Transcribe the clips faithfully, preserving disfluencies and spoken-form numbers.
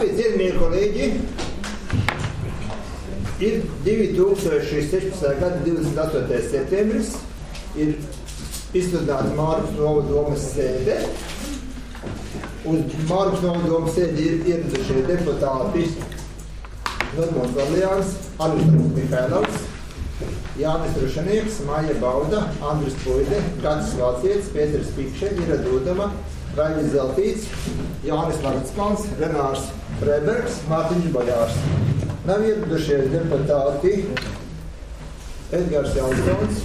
Cienījamie kolēģi, ir divi tūkstoši sešpadsmitā gada divdesmit astotais septembris, ir izsludināta Mārupes novada domes sēde. Uz Mārupes novada domes sēdi ir ieradušie deputāti Normons Orleāns, Aleksandrs Mihailovs, Jānis Rušanieks, Maija Bauda, Andris Puide, Gatis Valcietis, Pēters Pikše, Ira Dūdama, Raivis Zeltīts, Jānis Marcpans, Renārs Freibergs, Mārtiņš Bojārs. Nav ieradušies deputāti Edgars Jansons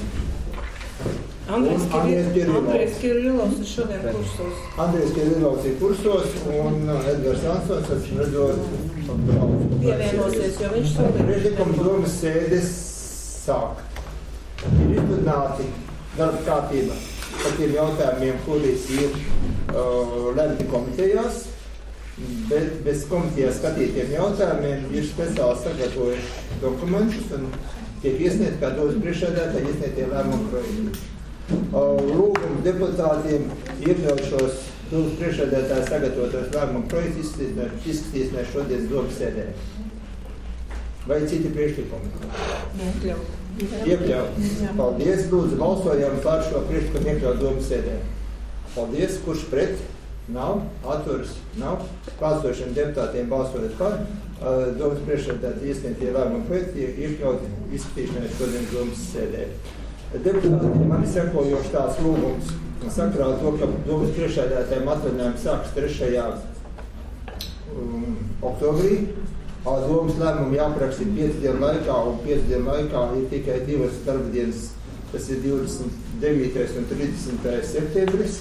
Andrejs Kirilovs ir šodien kursos. Andrejs Kirilovs ir kursos un Edgars Jansons, esmu redzot, pievienosies, jo viņš šodien. Priekšlikums domes sēdes sākt. Ir izsludināti darba kārtība par tiem jautājumiem, kuris ir uh, lemti komitejās, bet bez komitejās skatītiem jautājumiem ir speciāli sagatavojuši dokumentus un tiek iesniegt kā domas priekšsēdētāji iesniegtie lēmumu projekti. Uh, lūgumu deputātiem iekļaut šos domas priekšsēdētāji sagatavotos lēmumu projektus izskatīsimies šodien domas sēdē. Vai citi priekšlikumi? Iekļaut. Iekļaut. Paldies. Lūdzu, balsojam par šo priekšlikumu iekļaut domas sēdē. Paldies. Kurš pret? Nav. Atturas? Nav. Balsošiem deputātiem balsojot par. Uh, domas priekšsēdētāji iesniegtie lēmumu projekti iekļaut izskatīšanai šodien domas sēdē. Deputāti man ir sekojoši tās lūgums. Sakrā to, ka domas priekšsēdētājiem atvaļinājumi sāks trešajā um, oktobrī. Domas lēmumu jāapraksta piecu dienu laikā, un piecu dienu laikā ir tikai divas darba dienas, tas ir divdesmit devītais un trīsdesmitais septembris.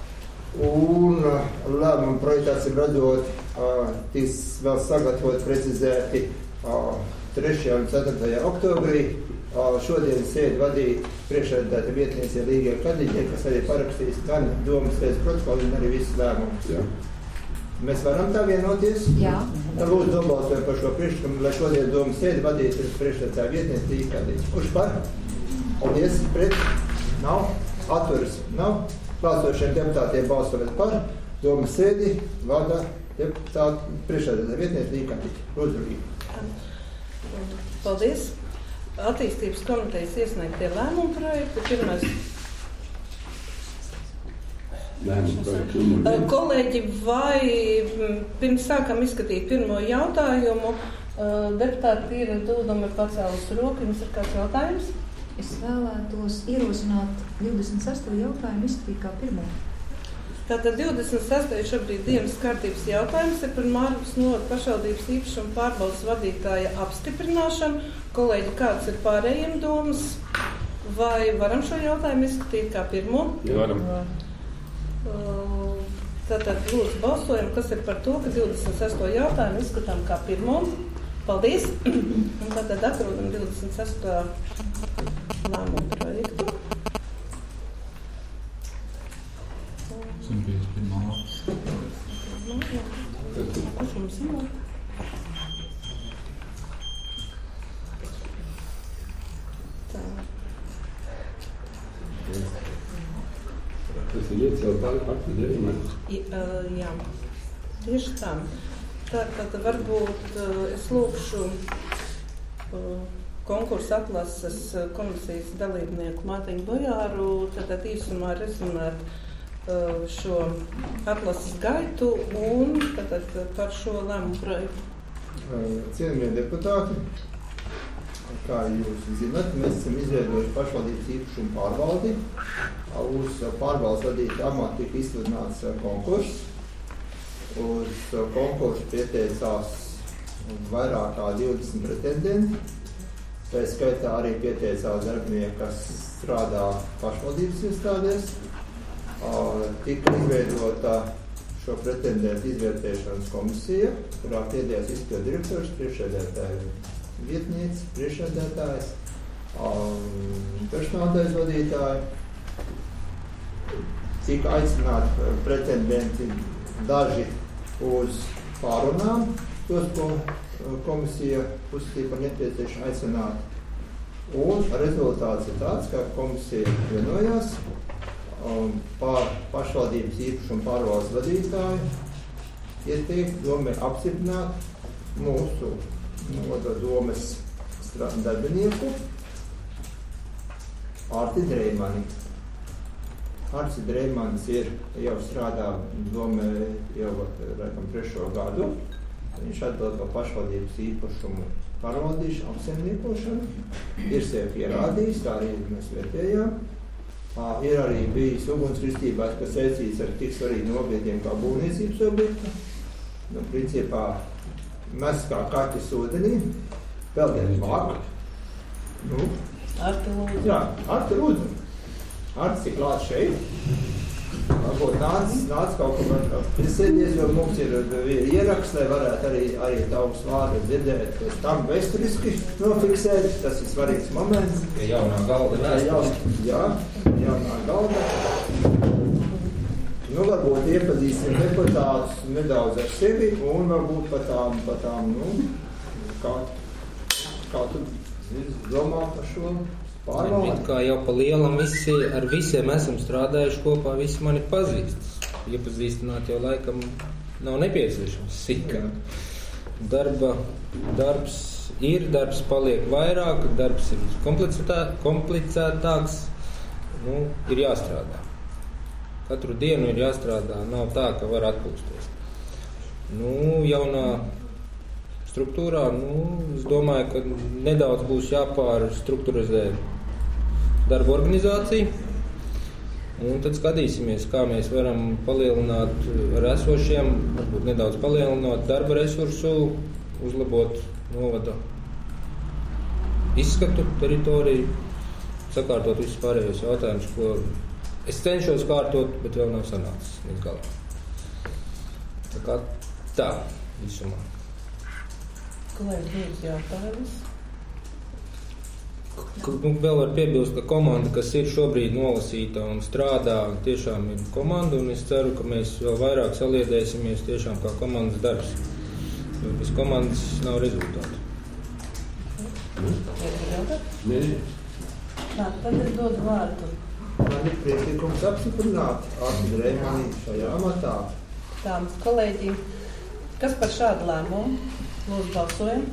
Un lēmumu projektās ir redzot, tiks vēl sagatavot precizēti trešajā un ceturtajā oktobrī. Šodien sēdi vadīja priekšsēdētāja vietniece Līga Kadiņē, kas arī parakstīs gan domas sēdes protokolu un arī visus lēmumus. Jā. Mēs varam tā vienoties? Jā. Lūdzu, nobalsojam par šo priekšlikumu, lai šodien domas sēdi vadītu priekšsēdētāja vietniece Līga Kadiņē. Kurš par? Paldies. Pret? Nav. Atturas? Nav. Balsošiem deputātiem balsojot par. Domas sēdi vada deputāta priekšsēdētāja vietniece Līga Kadiņē. Lūdzu, Līga. Paldies. Attīstības komitejas iesniegtie lēmumu projekti. Pirmais. Kolēģi, vai pirms sākam izskatīt pirmo jautājumu, deputāti Ira Dūdama ir pacēlusi roku, jums ir kāds jautājums? Es vēlētos ierosināt divdesmit sesto jautājumu izskatīt kā pirmo. Tātad divdesmit sestais šobrīd dienas kārtības jautājums ir par Mārupes novada pašvaldības īpašuma pārbaudes vadītāja apstiprināšanu. Kolēģi, kāds ir pārējiem domas? Vai varam šo jautājumu izskatīt kā pirmo? Jā, varam. Tātad lūdzu balsojam, kas ir par to, ka divdesmit sesto jautājumu izskatām kā pirmo. Paldies! Un tātad atrodam divdesmit sesto lēmumu projektu. simt piecdesmit pirmā lapas. Kurš mums ir? Tā. Tas ir iecelt tādu faktu dēļ. Jā, tieši tā. Tātad varbūt es lūkšu konkursu atlases komisijas dalībnieku Mārtiņu Bojāru tātad īsumā rezumēt šo atlases gaitu un tātad par šo lēmumu projektu. Cienījamie deputāti, kā jūs zināt, mēs esam izveidojuši pašvaldības īpašumu pārvaldi. Uz pārvaldes vadītāju amatu tika izsludināts konkurss. Uz konkursu pieteicās vairāk kā divdesmit pretendenti. Tā skaitā arī pieteicās darbinieki, kas strādā pašvaldības iestādēs. Tika izveidota šo pretendentu izvērtēšanas komisija, kurā piedalījās izpildu direktors, priekšsēdētāja vietniece, priekšsēdētājs, personālais vadītāji. Tika aicināti pretendenti daži uz pārunām, tos, ko komisija uzskatīja par nepieciešami aicināt. Un rezultāts ir tāds, ka komisija vienojās par pašvaldības īpašumu pārvaldes vadītāju ieteikt domai apstiprināt mūsu novada domes darbinieku Arti Dreimani. Artis Dreimanis ir jau strādā domē jau laikam trešo gadu. Viņš atbild par pašvaldības īpašumu pārvaldīšanu, apsaimniekošanu. Ir sevi pierādījis, tā arī mēs vērtējām. Ir arī bijis ugunskritībās, kas saistīts ar tik svarīgiem objektiem kā būvniecības objektu. Nu, principā, mēs kā kaķis ūdenī, peldēt māku. Nu, Arti lūdzu. Jā, Arti lūdzu. Artis ir klāt šeit. Varbūt nāc, nāc kaut ko man sēdies, jo mums ir ieraksts, lai varētu arī, arī tavus vārdus dzirdēt, pēc tam vēsturiski nofiksēt. Tas ir svarīgs moments. Ja jaunā galda vēsturiski. Jā, jaunā galda. Nu, varbūt iepazīsim deputātus nedaudz ar sevi un varbūt par tām, par tām, nu, kā, kā tu domā par šo pārvaldi? Kā jau pa lielam visi, ar visiem esam strādājuši kopā, visi mani pazīstas. Iepazīstināt jau laikam nav nepieciešams sīkā. Darba, darbs ir, darbs paliek vairāk, darbs ir komplicētā, komplicētāks, nu, ir jāstrādā. Katru dienu ir jāstrādā, nav tā, ka var atpūsties. Nu, jaunā struktūrā, nu, es domāju, ka nedaudz būs jāpārstrukturizē darba organizācija, un tad skatīsimies, kā mēs varam palielināt ar esošiem, varbūt nedaudz palielināt darba resursu, uzlabot novada izskatu, teritoriju, sakārtot visus pārējos jautājumus, ko es cenšos kārtot, bet vēl nav sanācis līdz galā. Tā kā tā, visumā. Kolēģi, lūdzu jautājumus. Nu, vēl var piebilst, ka komanda, kas ir šobrīd nolasīta un strādā, tiešām ir komanda, un es ceru, ka mēs vēl vairāk saliedēsimies tiešām kā komandas darbs. Jo bez komandas nav rezultātu. Nē. Tā, tad es dodu vārdu. Man ir priekšlikums apstiprināt Arti Dreimani šajā amatā. Tā, kolēģi, kas par šādu lēmumu? Lūdzu, balsojam.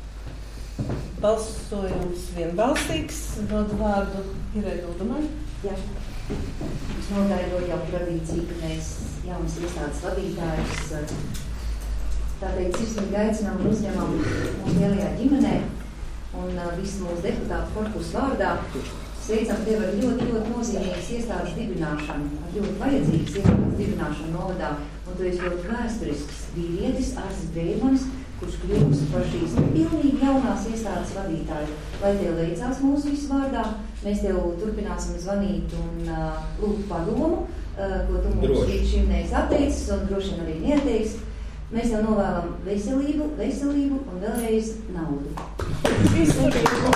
Balsojums vienbalsīgs. Dodu vārdu Irai Duldumai. Jā. Mums nogaidot jau tradīciju, ka mēs jaunas iestādes vadītājus tā teikt sirsnīgi aicinām un uzņemam mūsu lielajā ģimenē un uh, visu mūsu deputātu korpusu vārdā. Sveicam tevi ar ļoti, ļoti nozīmīgas iestādes dibināšanu, ar ļoti vajadzīgas iestādes dibināšanu novadā, un tu esi ļoti vēsturisks vīrietis, Artis Dreimanis, kurš kļūst par šīs pilnīgi jaunās iestādes vadītāju. Lai tev veicās mūsu visu vārdā, mēs tev turpināsim zvanīt un uh, lūgt padomu, uh, ko tu mums līdz šim neesi atteicis un droši vien arī neateicis. Mēs tev novēlam veselību, veselību un vēlreiz naudu. Izturību!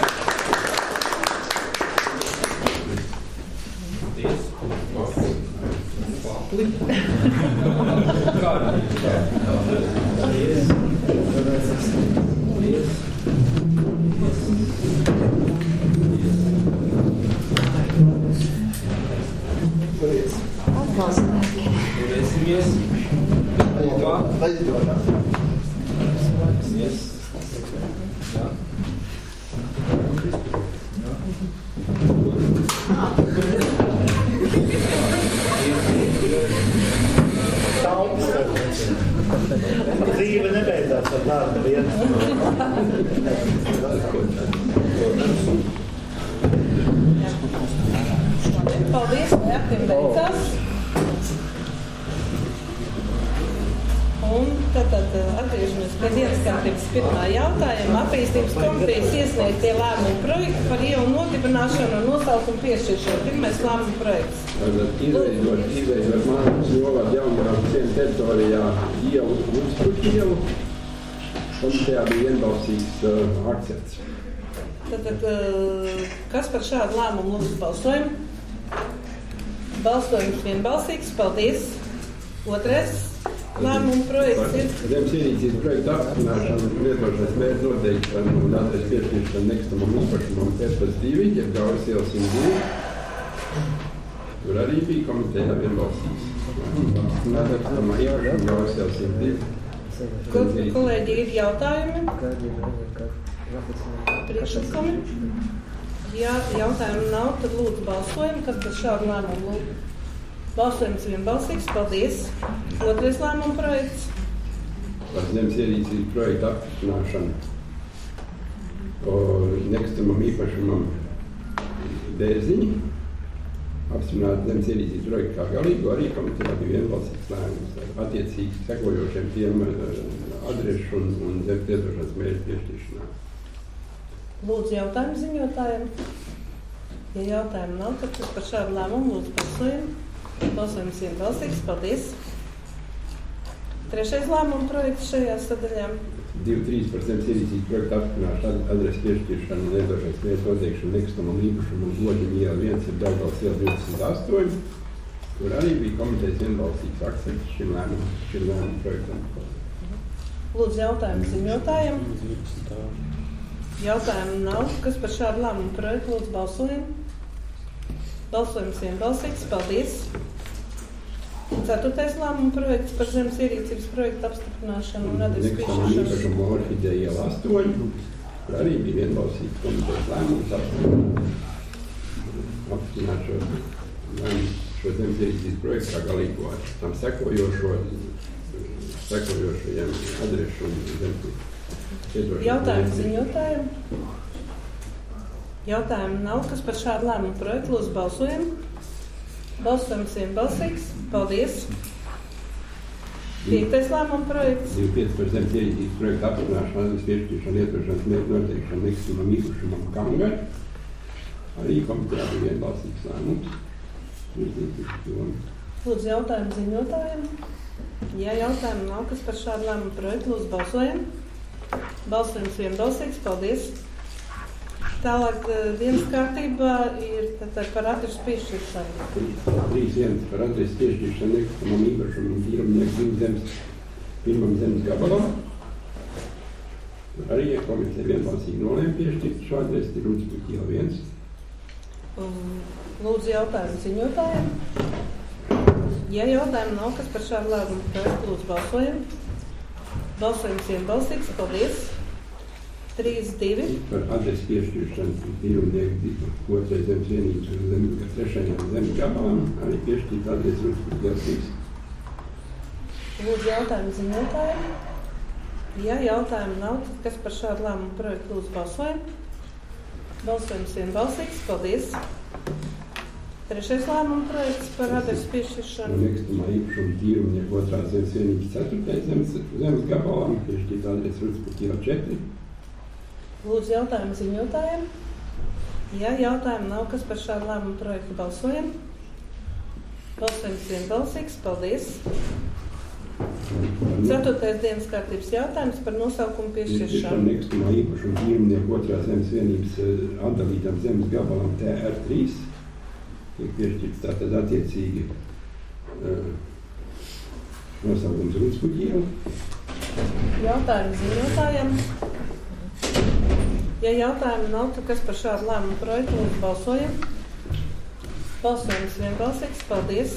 Papli. Kādi? Yes. Yes. Turies. Turēsimies. Kopā. Leģidorā. Yes. Jā. Dzīve nebeidzās ar darbu vietu. Paldies, Mērķim beidzās. Un tad, tad atgriežamies pie dienas kārtības pirmā jautājuma. Attīstības komitejas iesniegtie lēmumu projekti par ielu nodibināšanu un nosaukumu piešķiršanu. Pirmais lēmumu projekts. Izveidot, izveidot Mārpas novada jaunajām cienu teritorijā ielu, Lūkspuķu ielu. Komitejā bija vienbalsīgs uh, akcepts. Tad, tad, kas par šādu lēmumu lūdzu balsojumu? Balsojums vienbalsīgs. Paldies. Otrais lēmumu projekts ir... Zemes ierīcības projekta apstiprināšana un lietošanas mērķu noteikšana un adreses piešķiršana nekustamam īpašumam F S divi, jeb Gauras iela simt divi. Tur arī bija komitejā vienbalsīgs. Ko, kolēģi, ir jautājumi? Priekšlikumi? Ja jautājumu nav, tad lūdzu balsojam, kas par šādu lēmumu lūdzu. Balsojums vienbalsīgs, paldies. Otrais lēmuma projekts. Par zemes ierīcības projektu apstiprināšanu nekustamam īpašumam Dērziņi. Apstiprināt zemes ierīcības projektu kā galīgu, arī komitejā bija vienbalsīgs lēmums ar attiecīgi sekojošiem tiem adrešu un, un zemes lietošanas mērķu piešķiršanā. Lūdzu jautājumu ziņotājiem. Ja jautājumu nav, tad par šādu lēmumu lūdzu balsojam. Balsojums vienbalsīgs, paldies. Trešais lēmuma projekts šajā sadaļā. divi trīs par zemes ierīcības projektu apstiprināšanu, adreses piešķiršanu un lietošanas mērķu noteikšanu nekustamam īpašumam Goģim iela viens ir Daugavas iela divdesmit astoņi, kur arī bija komitejas vienbalsīgs akcepts šim lēmumam, šim lēmuma projektam. Lūdzu jautājumu ziņotājiem. Jautājumu nav, kas par šādu lēmumu projektu lūdzu balsojam. Balsojums vienbalsīgs, paldies. Ceturtais lēmuma projekts par zemes ierīcības projektu apstiprināšanu un adreses piešķiršanu. Nekustamam īpašumam Orhideja iela astoņi, kur arī bija vienbalsīgs komitejas lēmums apstiprināt šo, šo zemes ierīcības projektu kā galīgo ar tam sekojošo, sekojošajiem adrešu un zemes piešķiršanu. Jautājumu ziņotājiem. Jautājumu nav, kas par šādu lēmumu projektu lūdzu balsojam. Balsojums vienbalsīgs. Paldies. Piektais lēmuma projekts. divi pieci par zemes ierīcības projektu apstiprināšanu, adreses piešķiršanu, lietošanas mērķu noteikšanu nekustamam īpašumam Kamgar. Arī komitejā bija vienbalsīgs lēmums. Lūdzu jautājumu ziņotājiem. Ja jautājumu nav, kas par šādu lēmumu projektu lūdzu balsojam. Balsojums vienbalsīgs. Paldies. Tālāk dienas kārtībā ir par adreses piešķiršanu. trīs viens par adreses piešķiršanu nekustamam īpašumam Tīrumnieku zemes pirmam zemes gabalam. Arī komiteja vienbalsīgi nolēma piešķirt šo adresi, ir Rudspļu iela viens. Lūdzu jautājumu ziņotājiem. Ja jautājumu nav, kas par šādu lēmumu projektu lūdzu balsojam. Balsojums vienbalsīgs. Paldies. trīs divi. Par adreses piešķiršanu Tīrumnieku otrais zemes vienības un zemes, trešajam zemes gabalam arī piešķirt adresi Rudspļu iela trīs. Lūdzu jautājumu ziņotājiem. Ja jautājumu nav, tad kas par šādu lēmumu projektu lūdzu balsojam. Balsojums vienbalsīgs. Paldies. Trešais lēmuma projekts par adreses piešķiršanu. Nekustamā īpašuma Tīrumnieku otrās zemes vienības ceturtais zemes, zemes gabalam piešķirt adresi Rudspļu iela četri. Lūdzu jautājumu ziņotājiem. Ja jautājumu nav, kas par šādu lēmumu projektu balsojam. Balsojums vienbalsīgs. Paldies. Ceturtais dienas kārtības jautājums par nosaukumu piešķiršanu. Nekustamā īpašuma Tīrumnieku otrās zemes vienības atdalītam zemes gabalam T R trīs tiek piešķirts tātad attiecīgi uh, nosaukums Rudspļu iela. Jautājumu ziņotājiem. Ja jautājumu nav, tad kas par šādu lēmumu projektu lūdzu balsojam. Balsojums vienbalsīgs. Paldies.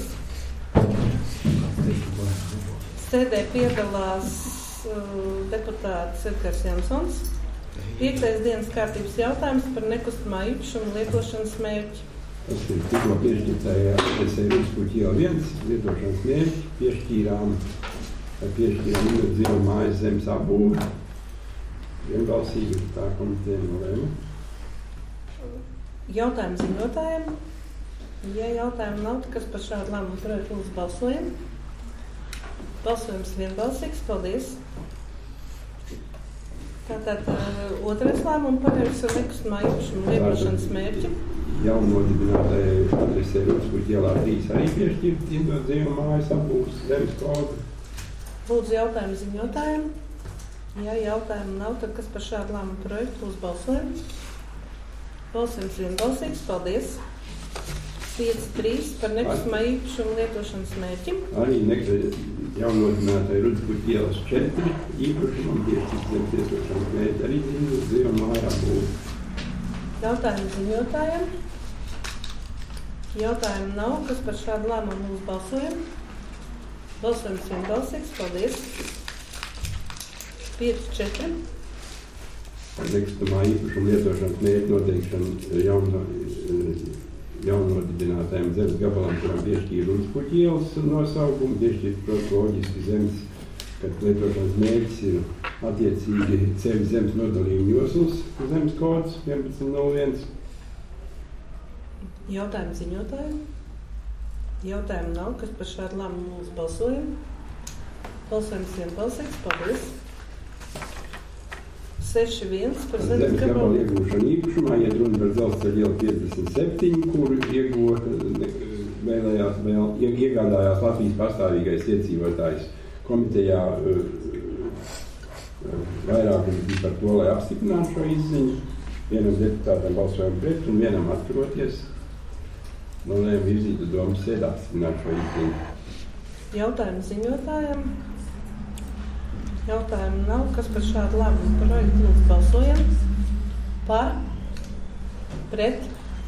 Sēdē piedalās uh, deputāts Edgars Jansons. Piektais dienas kārtības jautājums par nekustamā īpašuma lietošanas mērķi. Tas ir tikko piešķirtājā adresē Rudspļu iela viens lietošanas mērķi. Piešķīrām, piešķīrām Ingat Zila mājas zemes apbūvi. Vienbalsīgi tā komiteja nolēma. Jautājumu ziņotājiem. Ja jautājumu nav, tad kas par šādu lēmumu projektu lūdzu balsojam. Balsojums vienbalsīgs. Paldies. Tātad uh, otrais lēmuma projekts ar nekustamā īpašuma lietošanas mērķi. Jaunodibinātajai adresē Rudspļu ielā trīs arī piešķirt Ingat Zila mājas apbūves zemes kodu. Lūdzu jautājumu ziņotājiem. Ja jautājumu nav, tad kas par šādu lēmumu projektu lūdzu balsojam. Balsojums vienbalsīgs. Paldies. pieci trīs par nekustamā īpašuma lietošanas mērķi. Arī jaunodibinātāji Rudspļu ielas četri īpašumam piešķirt zemes lietošanas mērķi arī Ingat Zila mājas apbūves. Jautājumu ziņotājiem. Jautājumu nav, kas par šādu lēmumu lūdzu balsojam. Balsojums vienbalsīgs. Paldies. pieci četri. Nekustamā īpašuma lietošanas mērķu noteikšana jauno, jaunodibinātajam zemes gabalam, kuram piešķīra Uzpuķi ielas nosaukumu, piešķīra protoloģiski zemes, kad lietošanas mērķis ir attiecīgi ceļu zemes nodalījuma joslas zemes kods vienpadsmit nulle viens. Jautājumu ziņotājiem. Jautājumu nav, kas par šādu lēmumu mūsu balsojam. Balsojums vienbalsīgs. Paldies. seši viens par zemes gabalu iegūšanu īpašumā, ja runa par dzelzceļa ielu piecdesmit septiņi, kuru ieguva, vēlējās, vēl, iegādājās Latvijas pastāvīgais iedzīvotājs komitejā uh, vairākums bija par to, lai apstiprinātu šo izziņu. Vienam deputātam balsojam pret un vienam atturoties. Nolēma virzītu domas sēdi apstiprināt šo izziņu. Jautājumu ziņotājiem. Jautājumu nav, kas par šādu lēmumu projektu lūdzu balsojam. Par, pret,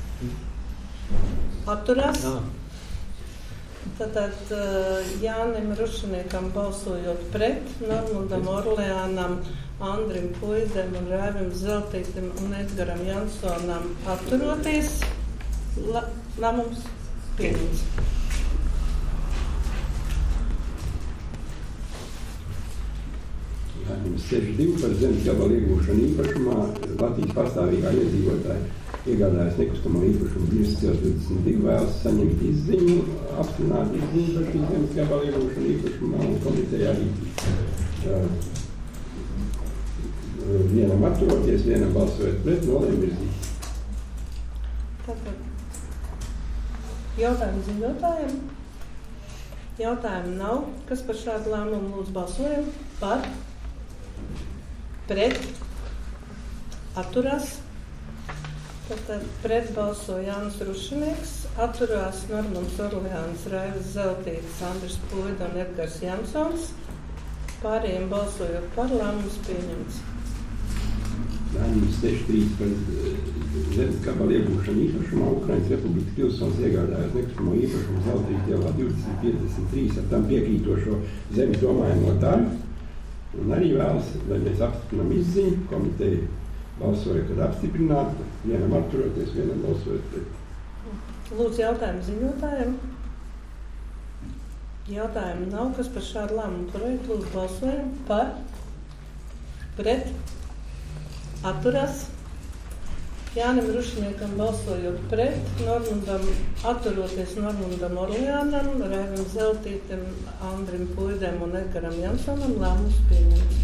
atturās. Jā. Tātad Jānim Rušiniekam balsojot pret, Normundam Orleānam, Andrim Puidem un Rēvim Zeltītim un Edgaram Jansonam atturoties. Lēmums pieņems. seši divi par zemes gabalu iegūšanu īpašumā Latvijas pastāvīgā iedzīvotāja iegādājas nekustamo īpašumu Biržas divdesmit divi vēlas saņemt izziņu, apstiprināt izziņu par šī zemes gabalu iegūšanu īpašumā un komitejā arī uh, vienam atturoties, vienam balsojot pret, nolēma virzīt. Tātad jautājumu ziņotājiem. Jautājumu nav, kas par šādu lēmumu lūdzu balsojam. Par, pret, atturās. Tātad pret balso Jānis Rušinieks, atturās Normunds Orleāns, Raivis Zeltītis, Andris Puida un Edgars Jansons. Pārējiem balsojot par, lēmums pieņemts. Lēmums seši trīs par zemes gabalu iegūšanu īpašumā Ukrainas Republikas pilsonis iegādājas nekustamo īpašumu Zeltīti ielā divdesmit piecdesmit trīs ar tam piekrītošo zemes domājamo daļu. Un arī vēlas, lai mēs apstiprinām izziņu, komiteja balsoja, kad apstiprinātu, vienam atturoties, vienam balsojot pret. Lūdzu jautājumu ziņotājiem. Jautājumu nav, kas par šādu lēmumu projektu lūdzu balsojam. Par, pret, atturās. Jānim Rušiniekam balsojot pret, Normundam atturoties Normundam Orleānam, Raivim Zeltītim, Andrim Puidem un Edgaram Jansonam, lēmums pieņemts.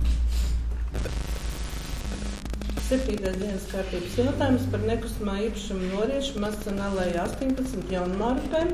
Septītais dienas kārtības jautājums par nekustamā īpašuma noriešu Mascanalēja astoņpadsmit Jaunmārupē.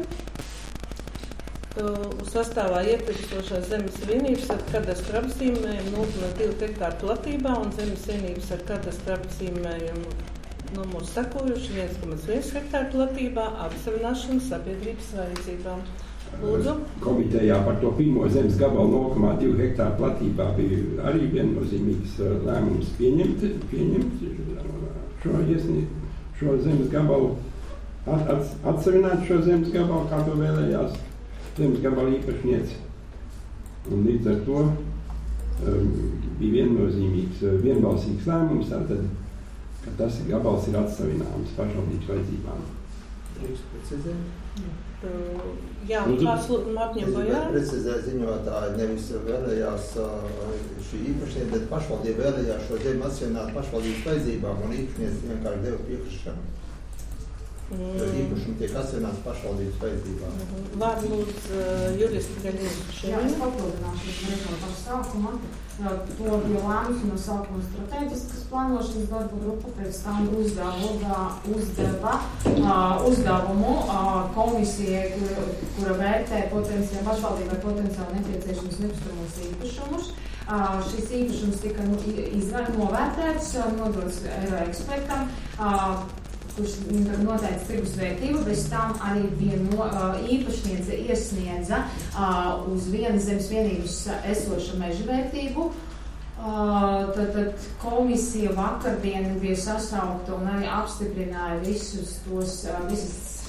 Uz sastāvā iepirkstošās zemes vienības ar kadastra apzīmējumu nulle komats divi hektāru platībā un zemes vienības ar kadastra apzīmējumu numuru sekojuši viens komats viens hektāru platībā apsavināšanu sabiedrības vajadzībām. Lūdzu. Komitejā par to pirmo zemes gabalu nulle komats divi hektāru platībā bija arī viennozīmīgs lēmums pieņemt, pieņemt šo, iesniegt, šo zemes gabalu, at, at, atsavināt šo zemes gabalu, kā to vēlējās zemes gabalu īpašniece. Un līdz ar to um, bija viennozīmīgs, vienbalsīgs lēmums, tātad, ka tas gabals ir atsavināms pašvaldības vajadzībām. Drīkst precizēt? Jā, kāds Mārķiem Bojā? Precizē ziņotāji nevis vēlējās šī īpašniece, bet pašvaldība vēlējās šo zemi atsavināt pašvaldības vajadzībām un īpašniece vienkārši deva piekrišanu. Mm. Īpašumi tiek atsavināts pašvaldības vajadzībām. Mm-hmm. Vārdu lūdzu juristi Gaļīnas šeit. Jā, es papildināšu no paša sākuma. To bija lēmums no sākuma strateģiskas plānošanas darba grupa, pēc tam uzdeva, uzdeva uh, uzdevumu uh, komisijai, kura, kura vērtē potenciāli pašvaldībai potenciāli nepieciešams nekustamos īpašumus. Uh, šis īpašums tika izvēr, novērtēts, nodots eiro ekspertam. Uh, kurš noteica tirgus vērtību, bez tam arī vieno, uh, īpašniece iesniedza uh, uz vienas zemes vienības esošu meža vērtību. Uh, tad, tad komisija vakardien bija sasaukta un arī apstiprināja visus tos, uh, visas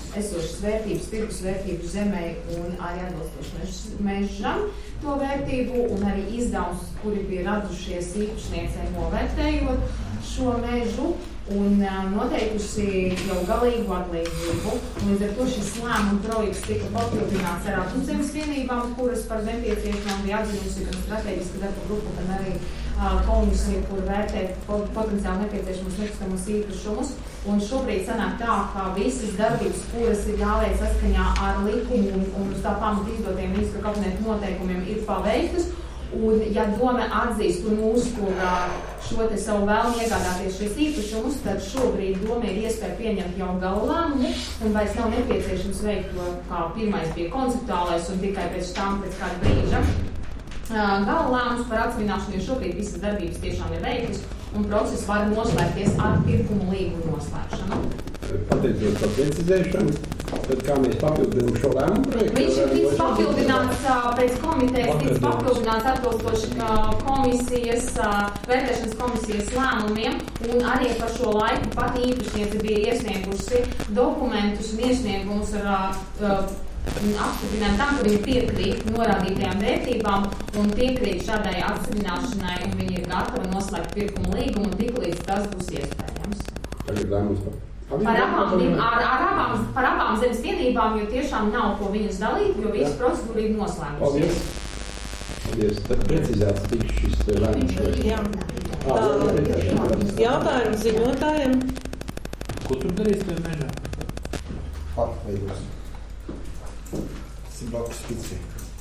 esošas vērtības, tirgus vērtības zemē un arī atbilstoši mežam to vērtību, un arī izdevums, kuri bija radušies īpašniecei novērtējot šo mežu un noteikusi jau galīgu atlīdzību. Līdz ar to šis lēmuma projekts tika papildināts ar atzīmes vienībām, kuras par nepieciešamām bija atzinusi gan strateģiska darba grupa, gan arī uh, komisija, kur vērtē potenciāli nepieciešamus nekustamos īpašumus. Un šobrīd sanāk tā, ka visas darbības, kuras ir jāveic saskaņā ar likumu un, un uz tā pamata izdotiem ministru kabineta noteikumiem, ir paveiktas. Un, ja doma atzīst un uztur šo te savu vēlmu iegādāties šīs īpašumus, tad šobrīd doma ir iespēja pieņemt jau gala lēmumu, un vairs nav nepieciešams veikt to, kā pirmais bija konceptuālais, un tikai pēc tam, pēc kāda brīža. Gala lēmums par atsvināšanu, jo šobrīd visas darbības tiešām ir veiktas, un process var noslēgties ar pirkumu līgumu noslēgšanu. Pateicot par precizēšanu, tad kā mēs papildinām šo lēmumu projektu? Viņš ir tiks papildināts pēc komitejas, tiks papildināts atbilstoši komisijas, vērtēšanas komisijas lēmumiem, un arī par šo laiku pati īpašniece bija iesniegusi dokumentus un iesniegumus ar uh, apstiprinājumu tam, ka viņi piekrīt norādītajām vērtībām un piekrīt šādai apstiprināšanai, un viņi ir gatavi noslēgt pirkumu līgumu, un tik līdz tas būs iespējams. Tagad lēmums par Par abām, ar, ar abām, par abām zemes vienībām, jo tiešām nav ko viņas dalīt, jo visas procedūra ir noslēgusies. Paldies. Paldies. Tad precizēts tiks šis lēmums. Jā. Tā, jautājums ziņotājiem. Ko tur darīs tajā mežā? Parku veidos. Tas ir blakus spici.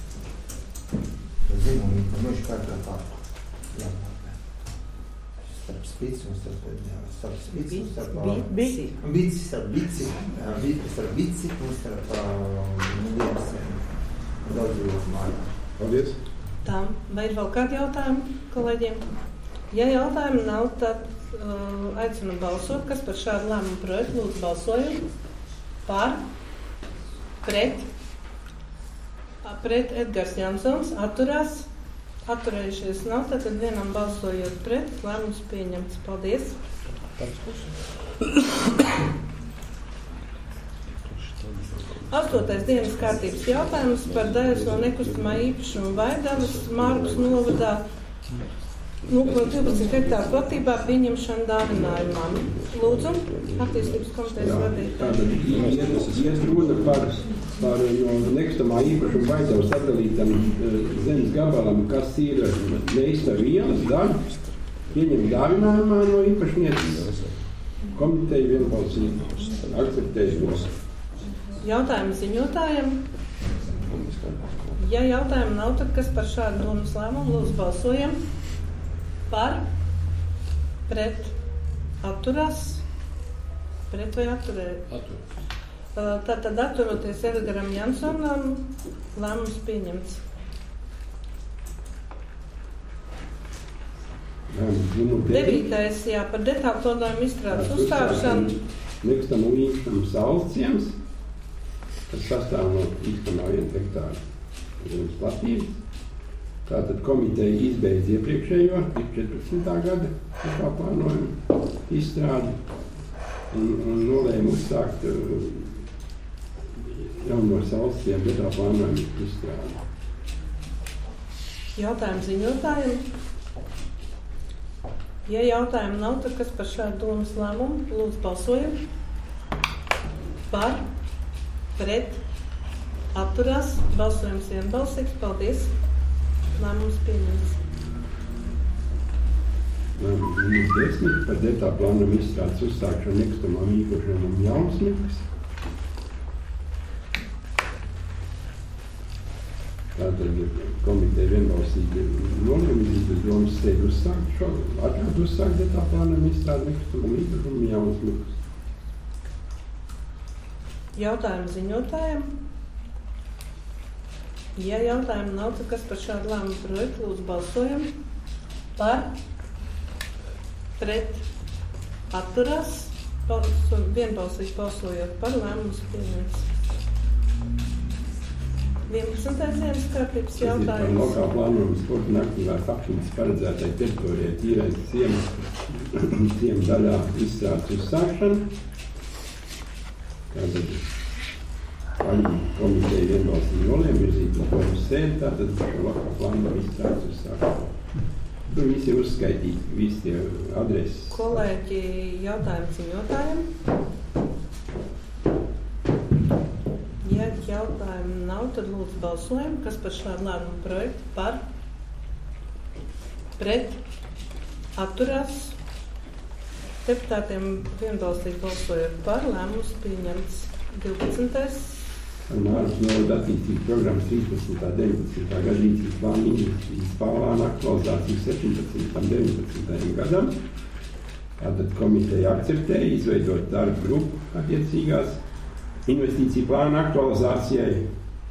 Zinu, un meža kārtā parku. Jā. Starp spici un starp, jā, starp spici un starp bici. Bici, starp bici, bici, starp bici un starp vienas daudz jūtas mājā. Paldies. Tā, vai ir vēl kādi jautājumi kolēģiem? Ja jautājumi nav, tad uh, aicinu balsot, kas par šādu lēmumu projektu lūdzu balsojumu. Par, pret, pret Edgars Jansons, atturās. Atturējušies nav, tad vienam balsojot pret, lēmums pieņemts. Paldies! Astotais dienas kārtības jautājums par daļas no nekustamā īpašuma Vaidavas Mārgus novadā divpadsmit hektāru platībā pieņemšanu dāvinājumā. Lūdzu, attīstības komitejas vadītāji. Iet runa par, par no nekustamā īpašuma Vaidavas sadalītam zemes gabalam, kas ir Meistara ielas daļa, pieņem dāvinājumā no īpašnieces. Komiteja vienbalsīgi akceptējusi. Jautājumu ziņotājiem. Ja jautājumu nav, tad kas par šādu domas lēmumu? Lūdzu, balsojam. Par, pret, atturās, pret vai atturē? Atturās. Tātad atturoties Edgaram Jansonam, lēmums pieņemts. Devītais, jā, par detālu plānojumu izstrādes uzstāšanu. Nekustamo īpašumu Saules ciems, kas sastāv no īstenā viena hektāra zemes platības. Tātad komiteja izbeidz iepriekšējo četrpadsmitā gada detālu plānojumu izstrādi un, un nolēma uzsākt uh, jauno Saules ciemu detālu plānojumu izstrādi. Jautājumu ziņotājiem. Ja jautājumu nav, tad kas par šādu domas lēmumu? Lūdzu, balsojam. Par, pret, atturās, balsojums vienbalsīgs. Paldies. Lēmums pieņemts. Lēmums desmit par detālu plānojumu izstrādes uzsākšanu nekustamām īpašumam Jausmikas. Tātad komiteja vienbalsīgi nolēma bez domas steidz uzsākt šo, atļaut uzsākt detālu plānojumu izstrādi nekustamam īpašumam Jausmikas. Jautājumu ziņotājiem. Ja jautājumu nav, tad kas par šādu lēmumu projektu? Lūdzu, balsojam. Par, pret, atturās, vienbalsīgi balsojot par, lēmumus pieņemts. vienpadsmitais dienas kārtības jautājums. Tas ir par lokālu plānojumu sporta un aktīvās apšanas paredzētai teritorijai tīrais ciemas, ciemu daļā izstrādes uzsākšana. Tātad komiteja vienbalsīgi nolēma virzīt uz domas sēdi, tātad šo vakar plānu izstrādāt uz sākumu. Tur visi ir uzskaitīti, visi tie adreses. Kolēģi, jautājumi ziņotājiem? Ja jautājumu nav, tad lūdzu balsojumu, kas par šādu lēmumu projektu par, pret, atturās. Deputātiem vienbalsīgi balsojot par, lēmums pieņemts divpadsmitais. Ar Mārus novada attīstības programmas trīspadsmitā deviņpadsmitā gada rīcības plāna investīcijas plāna aktualizāciju septiņpadsmitajam deviņpadsmitajam gadam. Tātad komiteja akceptēja izveidot darba grupu attiecīgās investīciju plāna aktualizācijai.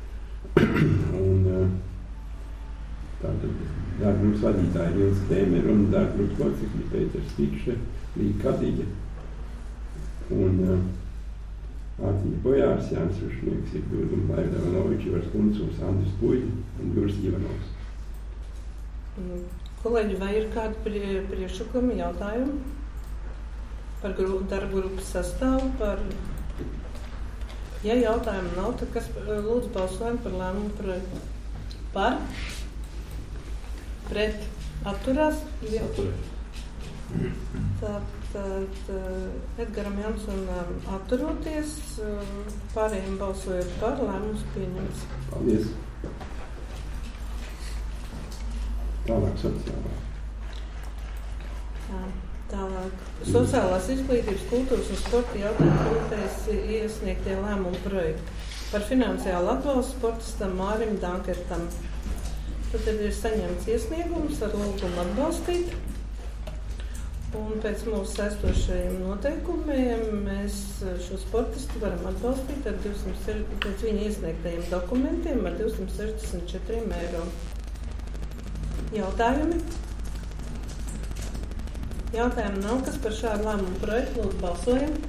Un tātad darba grupas vadītāji Rils Krēmer un darba grupas locekļi Pēters Tikše, Līga Kadīga un uh, Mārtiņa Bojārs, Jānis Rušnieks, Irgūda un Laivda Vanovičs, Ivars Kuncovs, Andris Puļi un Juris Ivanovs. Kolēģi, vai ir kādi prie, priekšlikumi jautājumi par gru, darba grupas sastāvu? Par... Ja jautājumu nav, tad kas lūdzu balsojumu par lēmumu projektu? Par? Pret? Atturās? Atturās. Tātad Edgaram Jansonam atturoties, pārējiem balsojot par, lēmums pieņemts. Paldies. Tālāk sociālā. Tā, tālāk. Sociālās izglītības, kultūras un sporta jautājumu komitejas iesniegtie lēmumu projekti par finansiālu atbalstu sportistam Mārim Dankertam. Tad ir saņemts iesniegums ar lūgumu atbalstīt. Un pēc mūsu saistošajiem noteikumiem mēs šo sportistu varam atbalstīt ar divsimt, pēc viņa iesniegtajiem dokumentiem ar divsimt sešdesmit četriem eiro. Jautājumi? Jautājumi nav, kas par šādu lēmumu projektu lūdzu balsojam?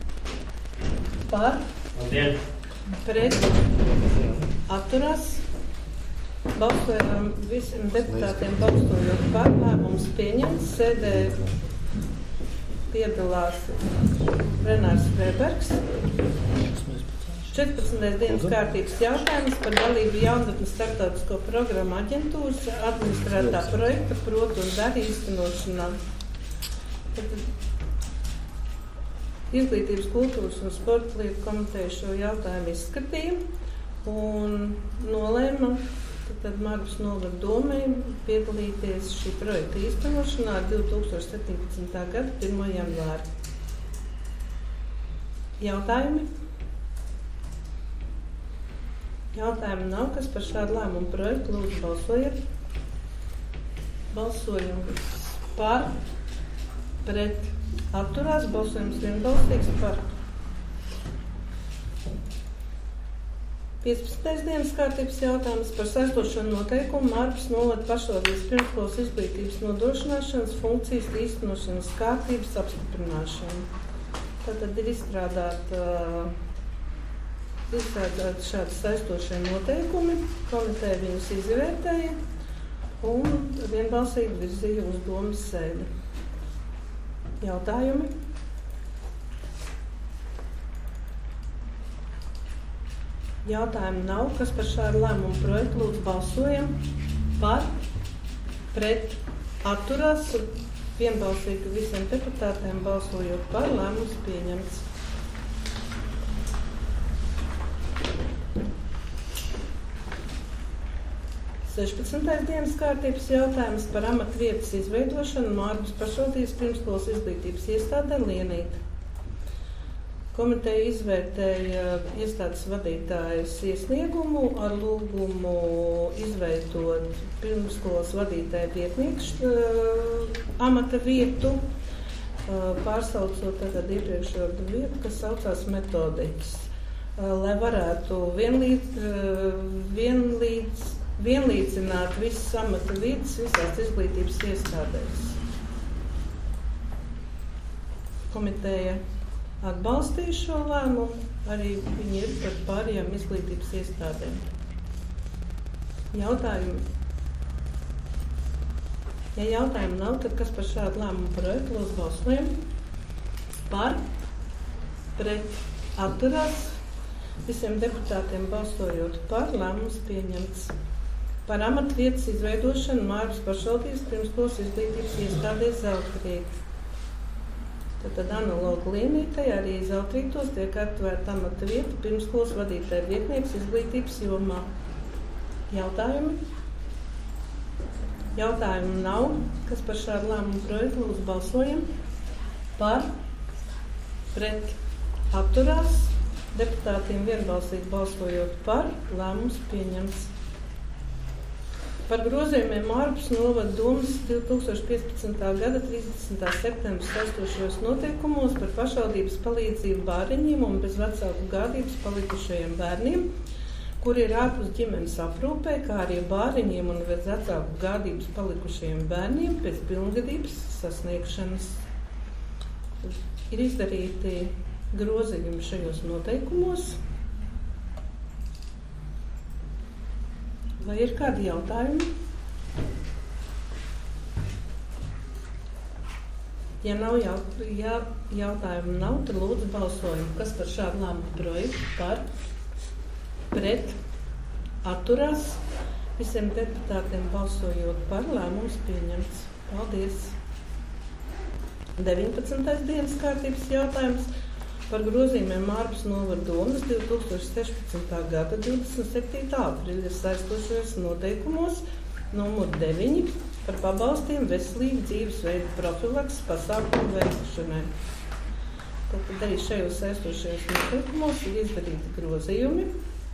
Par? Labdien! Pret? Atturās? Balsojam visiem deputātiem balsojot par, lēmums pieņemts, sēdē piedalās Renārs Freibergs. četrpadsmitais dienas kārtības jautājums par dalību jaunatnes starptautisko programmu aģentūras administrētā projekta protu un daru īstenošanā. Izglītības, kultūras un sporta lietu komiteja šo jautājumu izskatīja un nolēma tad Margus novada domai piedalīties šī projekta īstenošanā ar divi tūkstoši septiņpadsmitā gada pirmo janvāri. Jautājumi? Jautājumi nav, kas par šādu lēmumu projektu lūdzu balsojiet. Balsojums par, pret, atturās, balsojums vienbalsīgs par. piecpadsmitais dienas kārtības jautājums par saistošo noteikumu Margus novada pašvaldības pirmskolas izglītības nodrošināšanas funkcijas īstenošanas kārtības apstiprināšanu. Tātad ir izstrādāt, uh, izstrādāt šādi saistošie noteikumi, komiteja viņus izvērtēja un vienbalsīgi virzīja uz domas sēdi. Jautājumi? Jautājumu nav, kas par šādu lēmumu projektu lūdzu balsojam par, pret, atturās, vienbalsīgi visiem deputātiem balsojot par, lēmums pieņemts. sešpadsmitais dienas kārtības jautājums par amatvietas izveidošanu Margus pašvaldības pirmskolas izglītības iestādē Lienīte. Komiteja izvērtēja iestādes vadītājas iesniegumu ar lūgumu izveidot pirmskolas vadītāja vietnieku uh, amata vietu, uh, pārsaucot tagad iepriekšējo vietu, kas saucās metodiķis, uh, lai varētu vienlīdz, uh, vienlīdz, vienlīdzināt visas amata vietas visās izglītības iestādēs. Komiteja atbalstīja šo lēmumu, arī viņi ir par pārējām izglītības iestādēm. Jautājumi? Ja jautājumu nav, tad kas par šādu lēmumu projektu lūdzu balsojam? Par, pret, atturās, Visiem deputātiem balsojot par, lēmums pieņemts. Par amatvietas izveidošanu Mārves pašvaldības pirmskolas izglītības iestādēs Zeltrīt. Tad analoga līnītei arī Zeltrītos tiek atvērta amata vieta pirmskolas vadītāja vietnieks izglītības jomā. Jautājumi? Jautājumu nav. Kas par šādu lēmumu projektu? Lūdzu, balsojam. Par, pret, atturās. Deputātiem vienbalsīgi balsojot par, lēmums pieņemts. Par grozījumiem Mārves novada domas divi tūkstoši piecpadsmitā gada trīsdesmitā septembra saistošajos noteikumos par pašvaldības palīdzību bāriņiem un bez vecāku gādības palikušajiem bērniem, kuri ir ārpus ģimenes aprūpē, kā arī bāriņiem un bez vecāku gādības palikušajiem bērniem pēc pilngadības sasniegšanas. Ir izdarīti grozījumi šajos noteikumos. Vai ir kādi jautājumi? Ja nav jaut, ja jautājumu nav, tad lūdzu balsojumu. Kas par šādu lēmumu projektu? Par, pret, atturās. Visiem deputātiem balsojot par, lēmums pieņemts. Paldies! deviņpadsmitais dienas kārtības jautājums. Par grozījumiem Mārves novada domas divi tūkstoši sešpadsmitā gada divdesmit septītā aprīļa saistošajos noteikumos numur deviņi par pabalstiem veselīgu dzīvesveidu profilakses pasākumu veikšanai. Tātad arī šajos saistošajos noteikumos ir izdarīti grozījumi.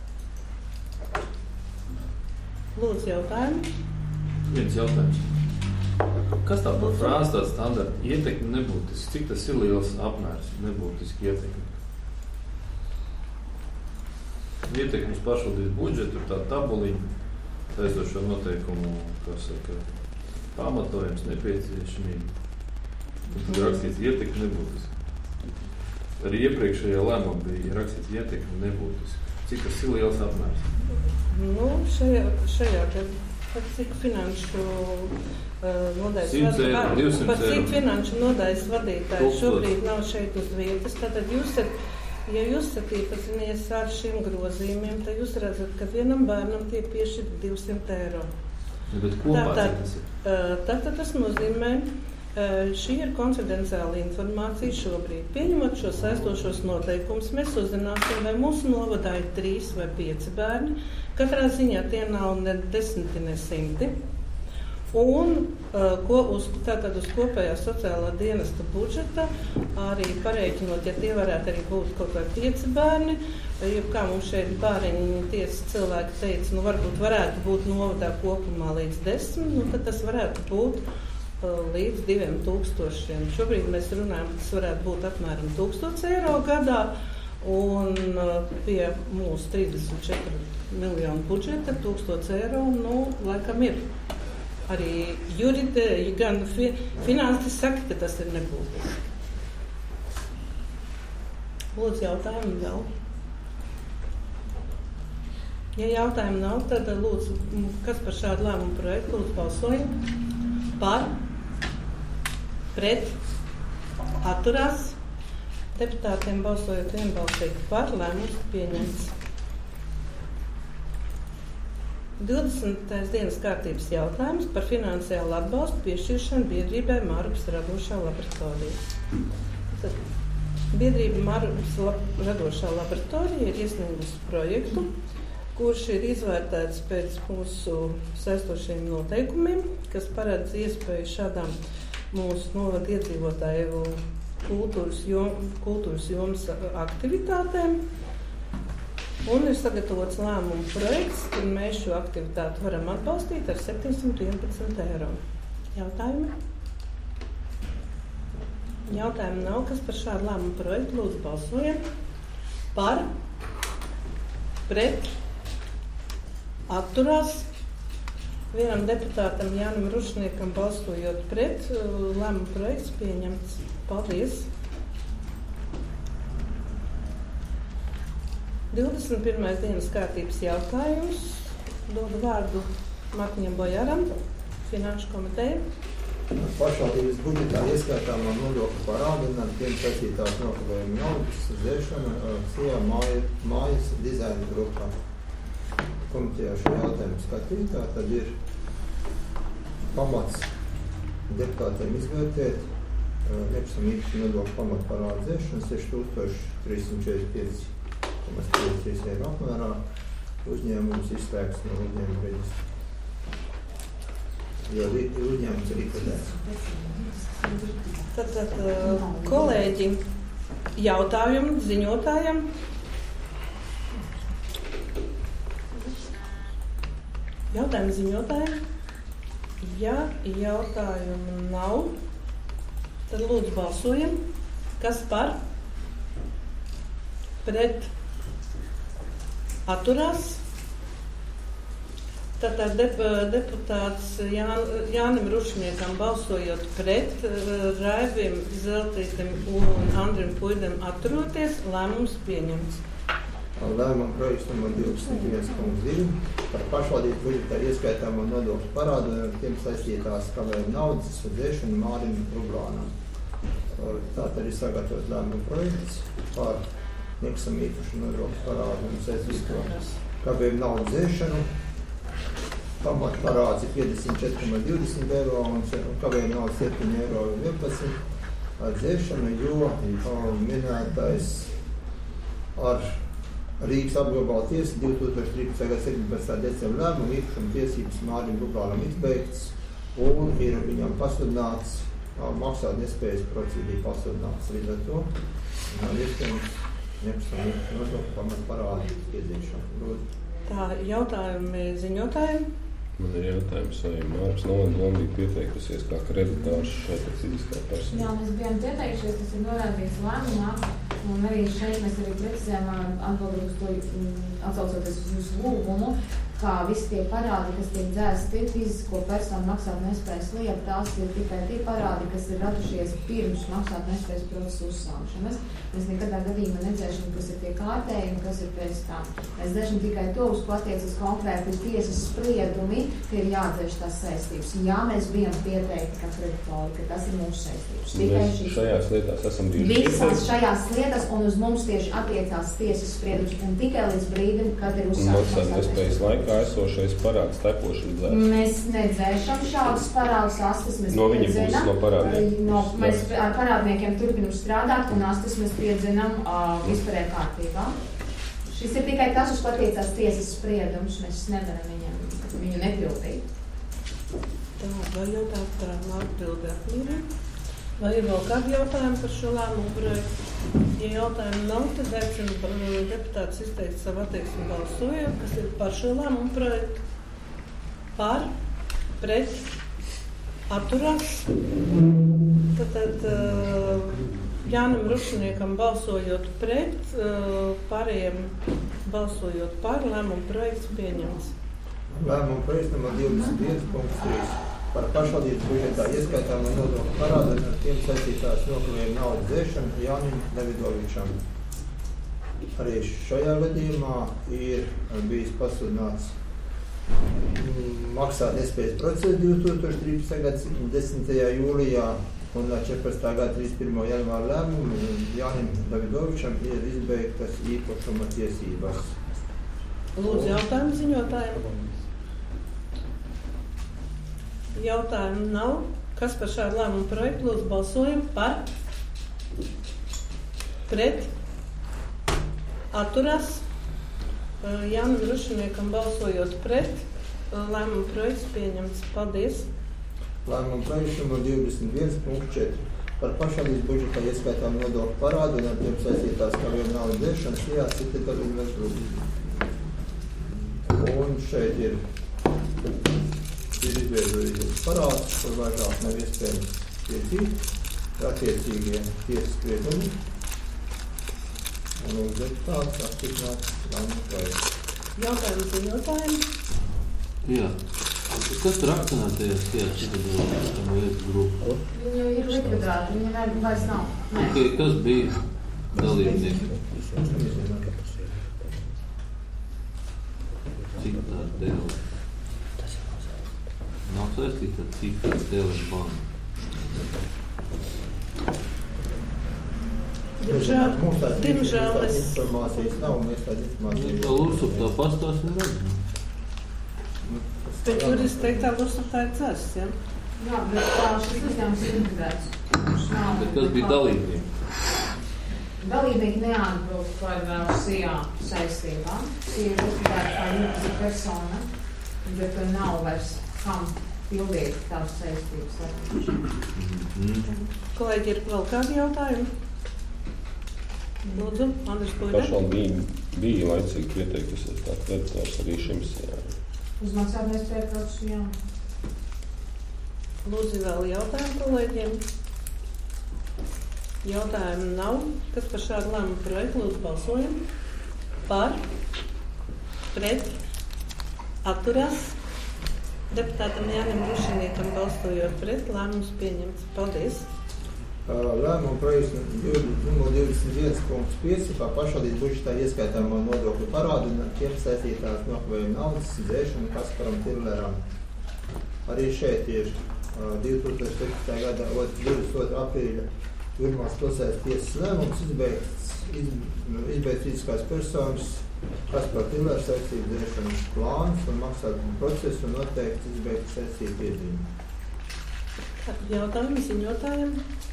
Lūdzu, jautājumi. Viens jautājums. Kas tā par frāzi tāda standarta? Ietekme nebūtiski. Cik tas ir liels apmērs? Nebūtiski ietekme. Ietekme uz pašvaldības budžetu ir tāda tabuliņa, saistošo noteikumu, kas saka, pamatojums, nepieciešamība. Un tad rakstīts ietekme nebūtiski. Arī iepriekšējā lēmumā bija rakstīts ietekme nebūtiski. Cik tas ir liels apmērs? Nu, šajā, šajā par cik finanšu uh, nodaļas vadītājs, par cik finanšu nodaļas vadītājs šobrīd nav šeit uz vietas, tātad jūs esat, ja jūs esat iepazinies ar šiem grozījumiem, tad jūs redzat, ka vienam bērnam tiek piešķirt divsimt eiro. Ja, bet kopā tātad, tas ir? Uh, tātad tas nozīmē, uh, šī ir konfidenciāla informācija šobrīd. Pieņemot šos saistošos noteikumus, mēs uzzināsim, vai mūsu novadā ir trīs vai pieci bērni. Katrā ziņā tie nav ne desmiti, ne simti. Un uh, ko uz, tātad uz kopējā sociālā dienesta budžeta arī pareiķinot, ja tie varētu arī būt kaut vai pieci bērni, ja kā mums šeit bāriņu tiesas cilvēki teica, nu varbūt varētu būt novadā kopumā līdz desmit, nu tad tas varētu būt uh, līdz diviem tūkstošiem. Šobrīd mēs runājam, ka tas varētu būt apmēram tūkstots eiro gadā, un uh, pie mūsu trīsdesmit četru miljonu budžeta tūkstots eiro, nu, laikam ir. Arī juride, gan fi, finansi saka, ka tas ir nebūtiski. Lūdzu, jautājumi vēl. Ja jautājumu nav, tad lūdzu, kas par šādu lēmumu projektu, lūdzu, balsojam. Par, pret, atturās. Deputātiem balsojot vienbalsīgi par, lēmums pieņemts. divdesmitais dienas kārtības jautājums par finansiālu atbalstu piešķiršanu biedrībai Mārves radošā laboratorija. Tad biedrība Mārves radošā laboratorija ir iesniegusi projektu, kurš ir izvērtēts pēc mūsu saistošiem noteikumiem, kas paredz iespēju šādām mūsu novada iedzīvotāju kultūras, jom, kultūras jomas aktivitātēm. Un ir sagatavots lēmumu projekts, kad mēs šo aktivitāti varam atbalstīt ar septiņsimt vienpadsmit eiro. Jautājumi? Jautājumi nav, kas par šādu lēmumu projektu, lūdzu balsojam. Par, pret, atturās. Vienam deputātam Jānam Rušniekam balsojot pret, lēmumu projekts pieņemts. Paldies! divdesmit pirmais dienas kārtības jautājums. Dodu vārdu Mārtiņam Bojaram, Finanšu komiteja. pašvaldības budžetā ieskaitāmā nodokļu parāda un ar tiem saistītās nokavējuma naudas dzēšana Sijā mājas dizaina grupā. Komitejā šo jautājumu skatītā, tad ir pamats deputātiem izvērtēt nekustamā īpašuma nodokļu pamatu parādu dzēšanu seši tūkstoši trīs simti četrdesmit pieci komā piecdesmit trīs eiro apmērā uzņēmums izslēgts no uzņēmuma reģistra. Jo uzņēmums ir likvidēts. Tātad, kolēģi, jautājumi ziņotājiem. Jautājumi ziņotājiem. Ja jautājumu nav, tad lūdzu balsojam. Kas par? Pret? Atturās? Tātad dep deputāts Jā, Jānim Rušniekam balsojot pret, Raivim Zeltītim un Andrim Puidam atturoties, lēmums pieņemts. Lēmuma projekts numur divdesmit viens punkts divi par pašvaldības budžetā ieskaitāmo nodokļu parādu un ar tiem saistītās kavējuma naudas dzēšanu Mārim Rublānam. Tātad ir sagatavot lēmuma projekts par nekustamā īpašuma nodokļu parādu un saistīto kavējuma naudas dzēšanu. Pamata parāds ir piecdesmit četri komā divdesmit eiro un kavējuma naudas septiņi eiro vienpadsmit dzēšana, jo minētais ar Rīgas apgabala tiesa divtūkstoš trīspadsmitā gada septiņpadsmitā decembra lēmumu īpašuma tiesības Mārim Rublānam izbeigts un ir viņam pasludināts maksāt nespējas procedūra pasludināts. Līdz ar to nav iespējams nekustamā īpašuma nodokļu pamata parādu piedzīšanu. Tā, jautājumi ziņotājiem. Man ir jautājums, vai Mārks Novendoma bija pieteikusies kā kreditārs šeit fiziskā persona? Jā, mēs bijām pieteikušies, tas ir norādīts lēmumā, un arī šeit mēs arī precizējām atbildot uz to atsaucoties uz jūsu lūgumu, kā visi tie parādi, kas tiek dzēsti fizisko personu maksāt nespējas lietu, tās ir tikai tie parādi, kas ir radušies pirms maksāt nespējas procesa uzsākšanas. Mēs nekadā gadījumā nedzēšam, kas ir tie kārtēji un kas ir pēc tam. Mēs dzēšam tikai to, uz ko attiecas konkrēti tiesas spriedumi, ka ir jādzēš tās saistības. Jā, mēs bijām pieteikti kā kreditori, ka tas ir mūsu saistības. Mēs šajās lietās esam bijuši visās šajās lietās un uz mums tieši attiecās tiesas spriedums un tikai līdz brīdim, kad ir uzsākts maksāt nespējas laikā esošais parāds tepoši ir dzēsts. Mēs nedzēšam šādus parādus, astes mēs no viņa puses, no parādniekiem. No, mēs ar parādniekiem turpinam strādāt un astes mēs piedzinam uh, vispārējā kārtībā. Šis ir tikai tas, uz ko attiecās tiesas spriedums. Mēs nevaram viņam, viņu nepildīt. Tā, vai jautāt par atbildēt? Vai ir vēl kādi jautājumi par šo lēmumu projektu? Ja jautājumu nav, tad aicinu deputātus izteikt savu attieksmi balsojot, kas ir par šo lēmumu projektu. Par, pret, atturās. Tad Jānim Rušniekam balsojot pret, pārējiem balsojot par, lēmumu projekts pieņemts. Lēmumu projekts numur divdesmit viens punkts trīs par pašvaldības budžetā ieskaitāmo nodokļu parādu un ar tiem saistītās nokavējuma naudas dzēšanu Jānim Davidovičam. Arī šajā gadījumā ir bijis pasludināts maksāt nespējas procesa divtūkstoš trīspadsmitā gada desmitajā jūlijā un četrpadsmitā gada trīsdesmit pirmā janvāra lēmumu Jānim Davidovičam ir izbeigtas īpašuma tiesības. Lūdzu, jautājumu ziņotājiem. Jautājumu nav. Kas par šādu lēmumu projektu? Lūdzu, balsojam par, pret, atturās. Jānim Rušniekam balsojot pret, lēmumu projekts pieņemts. Paldies. Lēmumu projekts numur divdesmit viens punkts četri par pašvaldības budžetā ieskaitām nodokļu parādu un ar tiem saistītās kavējuma naudas dzēšanu Sijā Citadela Investgrupa. Un šeit ir ir izveidojusies parāds, kur vairāk nav iespējams piecīt, attiecīgie tiesas spriedumi. Un uz deputāts apstiprināt lēmumu projektu. Jautājumu ziņotājiem. Jā. Kas tur akcionētajās tajā Citadela Investgrupa? Viņi jau ir likvidēti, viņi vairs nav. Okay, kas bija dalībnieki? Cik tā dēļ? Nav saistīta ar cik tā dēļ banka? Diemžēl, Mums tās diemžēl tādas es... informācijas nav, un mēs tādas informācijas. Tā Lūsup tā pastāst un redz. Bet tur es teiktu, tā Lūsup tā ir dzēs, ja? Jā, bet tā šis uzņēmums ir likvidēts. Bet kas bija dalībnieki? Dalībnieki neatbilst par uh, S I A saistībām. S I A ir likvidēta kā juridiska persona, bet nav vairs kam pildīt tās saistības. Mm. Kolēģi, ir vēl kādi jautājumi? Lūdzu, Andris Puļa. Pašvaldība bija laicīgi pieteikusies kā kreditors arī šim S I A. Uz maksātnespēju procesu, jā. Lūdzu, vēl jautājumu kolēģiem. Jautājumu nav. Kas par šādu lēmumu projektu? Lūdzu, balsojam. Par, pret, atturās. Deputātam Jānim Rušiniekam balstojot pret, lēmums pieņemts. Paldies. Lēmumu projekts numur divdesmit viens punkts pieci par pašvaldības budžetā ieskaitāmo nodokļu parādu un ar tiem saistītās nokavējuma naudas dzēšanu Kasparam Tirleram. Arī šeit ir divi tūkstoši septītā gada divdesmit otrā aprīļa Jūrmālas pilsētas tiesas lēmums izbeigts, izbeigts fiziskās personas Kaspar Tirlers saistību dzēšanas plāns un maksājumu procesu un noteikti izbeigts saistību piezīme. Jautājumi ziņotājiem?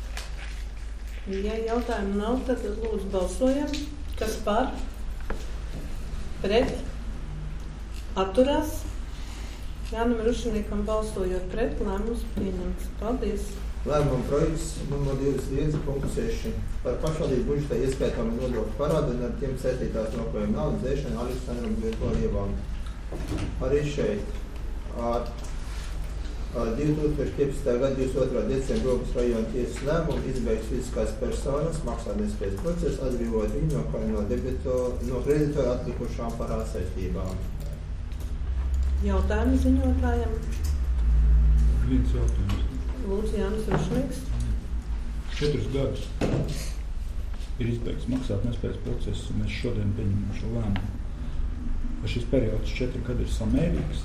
Ja jautājumu nav, tad lūdzu balsojam. Kas par? Pret? Atturās? Jānam Rušiniekam balsojot pret, lēmums pieņemts. Paldies. Lēmuma projekts numur divdesmit viens punkts seši par pašvaldību budžetā ieskaitāmu nodokļu parādu un ar tiem saistītās nokavējuma naudas dzēšanu Aleksandram Grigorjevam. Arī šeit ar divi tūkstoši piecpadsmitā gada divdesmit otrā decembra Rokas rajona tiesas lēmumu izbeigts fiziskās personas maksātnespējas procesu, atbrīvot viņu no, no, debito, no kreditora atlikušām parādu saistībām. Jautājumi ziņotājiem? Viens jautājums. Lūdzu, Jānis Rušnieks. Četrus gadus ir izbeigts maksātnespējas process, un mēs šodien pieņemam šo lēmumu. Vai šis periods četri gadi ir samērīgs?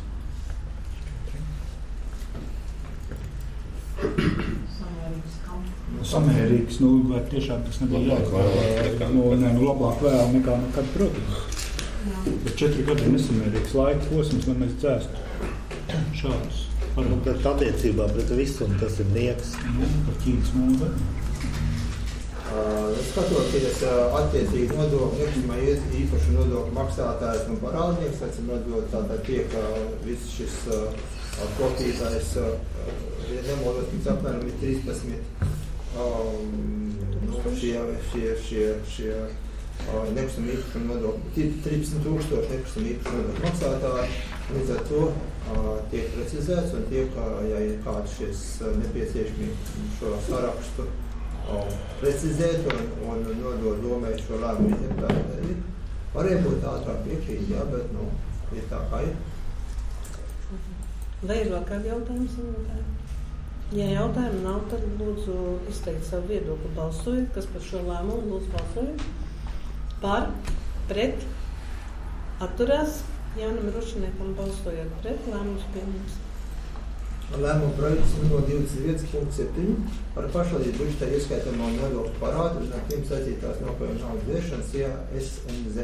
Samērīgs kam? Samērīgs, nu, vai tiešām tas nebija jāizvēl? Nu, ne, nu, labāk vēl nekā nekad, protams. Jā. Bet četri gadi ir nesamērīgs laika posms, lai mēs dzēstu šādus. Nu, bet attiecībā pret visu, un tas ir nieks. Nu, par Ķīnas mūdu. Uh, skatoties uh, attiecīgi nodokļu, nekustamā īpašu nodokļu maksātājs un parādnieks, acīm redzot, tātad tiek uh, viss šis uh, kopītājs, uh, ja nemodos, pēc apmēram ir trīspadsmit um, nu, šie, šie, šie, šie uh, nekustamā īpašu nodokļu, trīsdesmit tūkstoši nekustamā īpašu nodokļu maksātāji, līdz ar to uh, tiek precizēts un tiek, uh, ja ir kāds šis uh, nepieciešami šo sarakstu precizēt un, un nodot domē šo lēmumu deputātiem. Varēja būt ātrāk piekrīt, jā, bet, nu, ir tā kā ir. Vai ir vēl kādi jautājumi ziņotājiem? Ja jautājumu nav, tad lūdzu izteikt savu viedokli balsojot. Kas par šo lēmumu lūdzu balsojot? Par, pret, atturās. Jānam Rušiniekam balsojot pret, lēmums pieņems. Lēmuma projekts numur divdesmit viens punkts septiņi par pašvaldības budžetā ieskaitāmo nodokļu parādu un ar tiem saistītās nokavējuma naudas dzēšanas S M Z.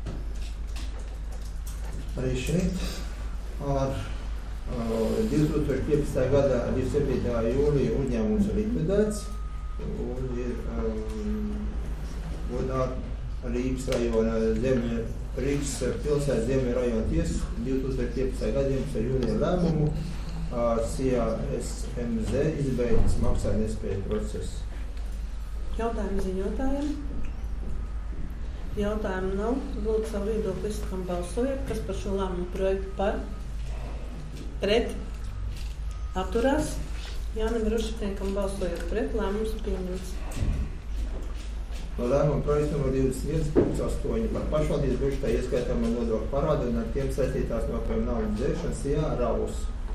Arī šeit ar uh, divi tūkstoši piecpadsmitā gada divdesmit septītā jūlija uzņēmums ir likvidēts un ir um, un ar Rīgas rajona zeme, Rīgas pilsētas zeme rajona tiesa divi tūkstoši piecpadsmitā gada divdesmit jūlija lēmumu ar S M Z izbeigts maksātnespējas process. Jautājumi ziņotājiem? Jautājumu nav. Lūdzu savu viedokli izsakam balsojot. Kas par šo lēmumu projektu par? Pret? Atturās? Jānam Rušiniekam balsojot pret, lēmums pieņemts. No lēmuma projekts numur divdesmit viens punkts astoņi par pašvaldības budžetā ieskaitāmo nodokļu parādu un ar tiem saistītās nokavējuma naudas dzēšanas S I A Ravus.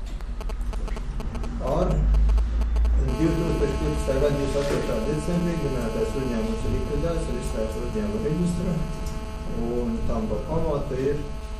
Ar divi tūkstoši piecpadsmitā gada divdesmit astotajā decembrī minētais uzņēmums ir likvidēts un izslēgts uzņēmuma reģistra, un tam par pamatu ir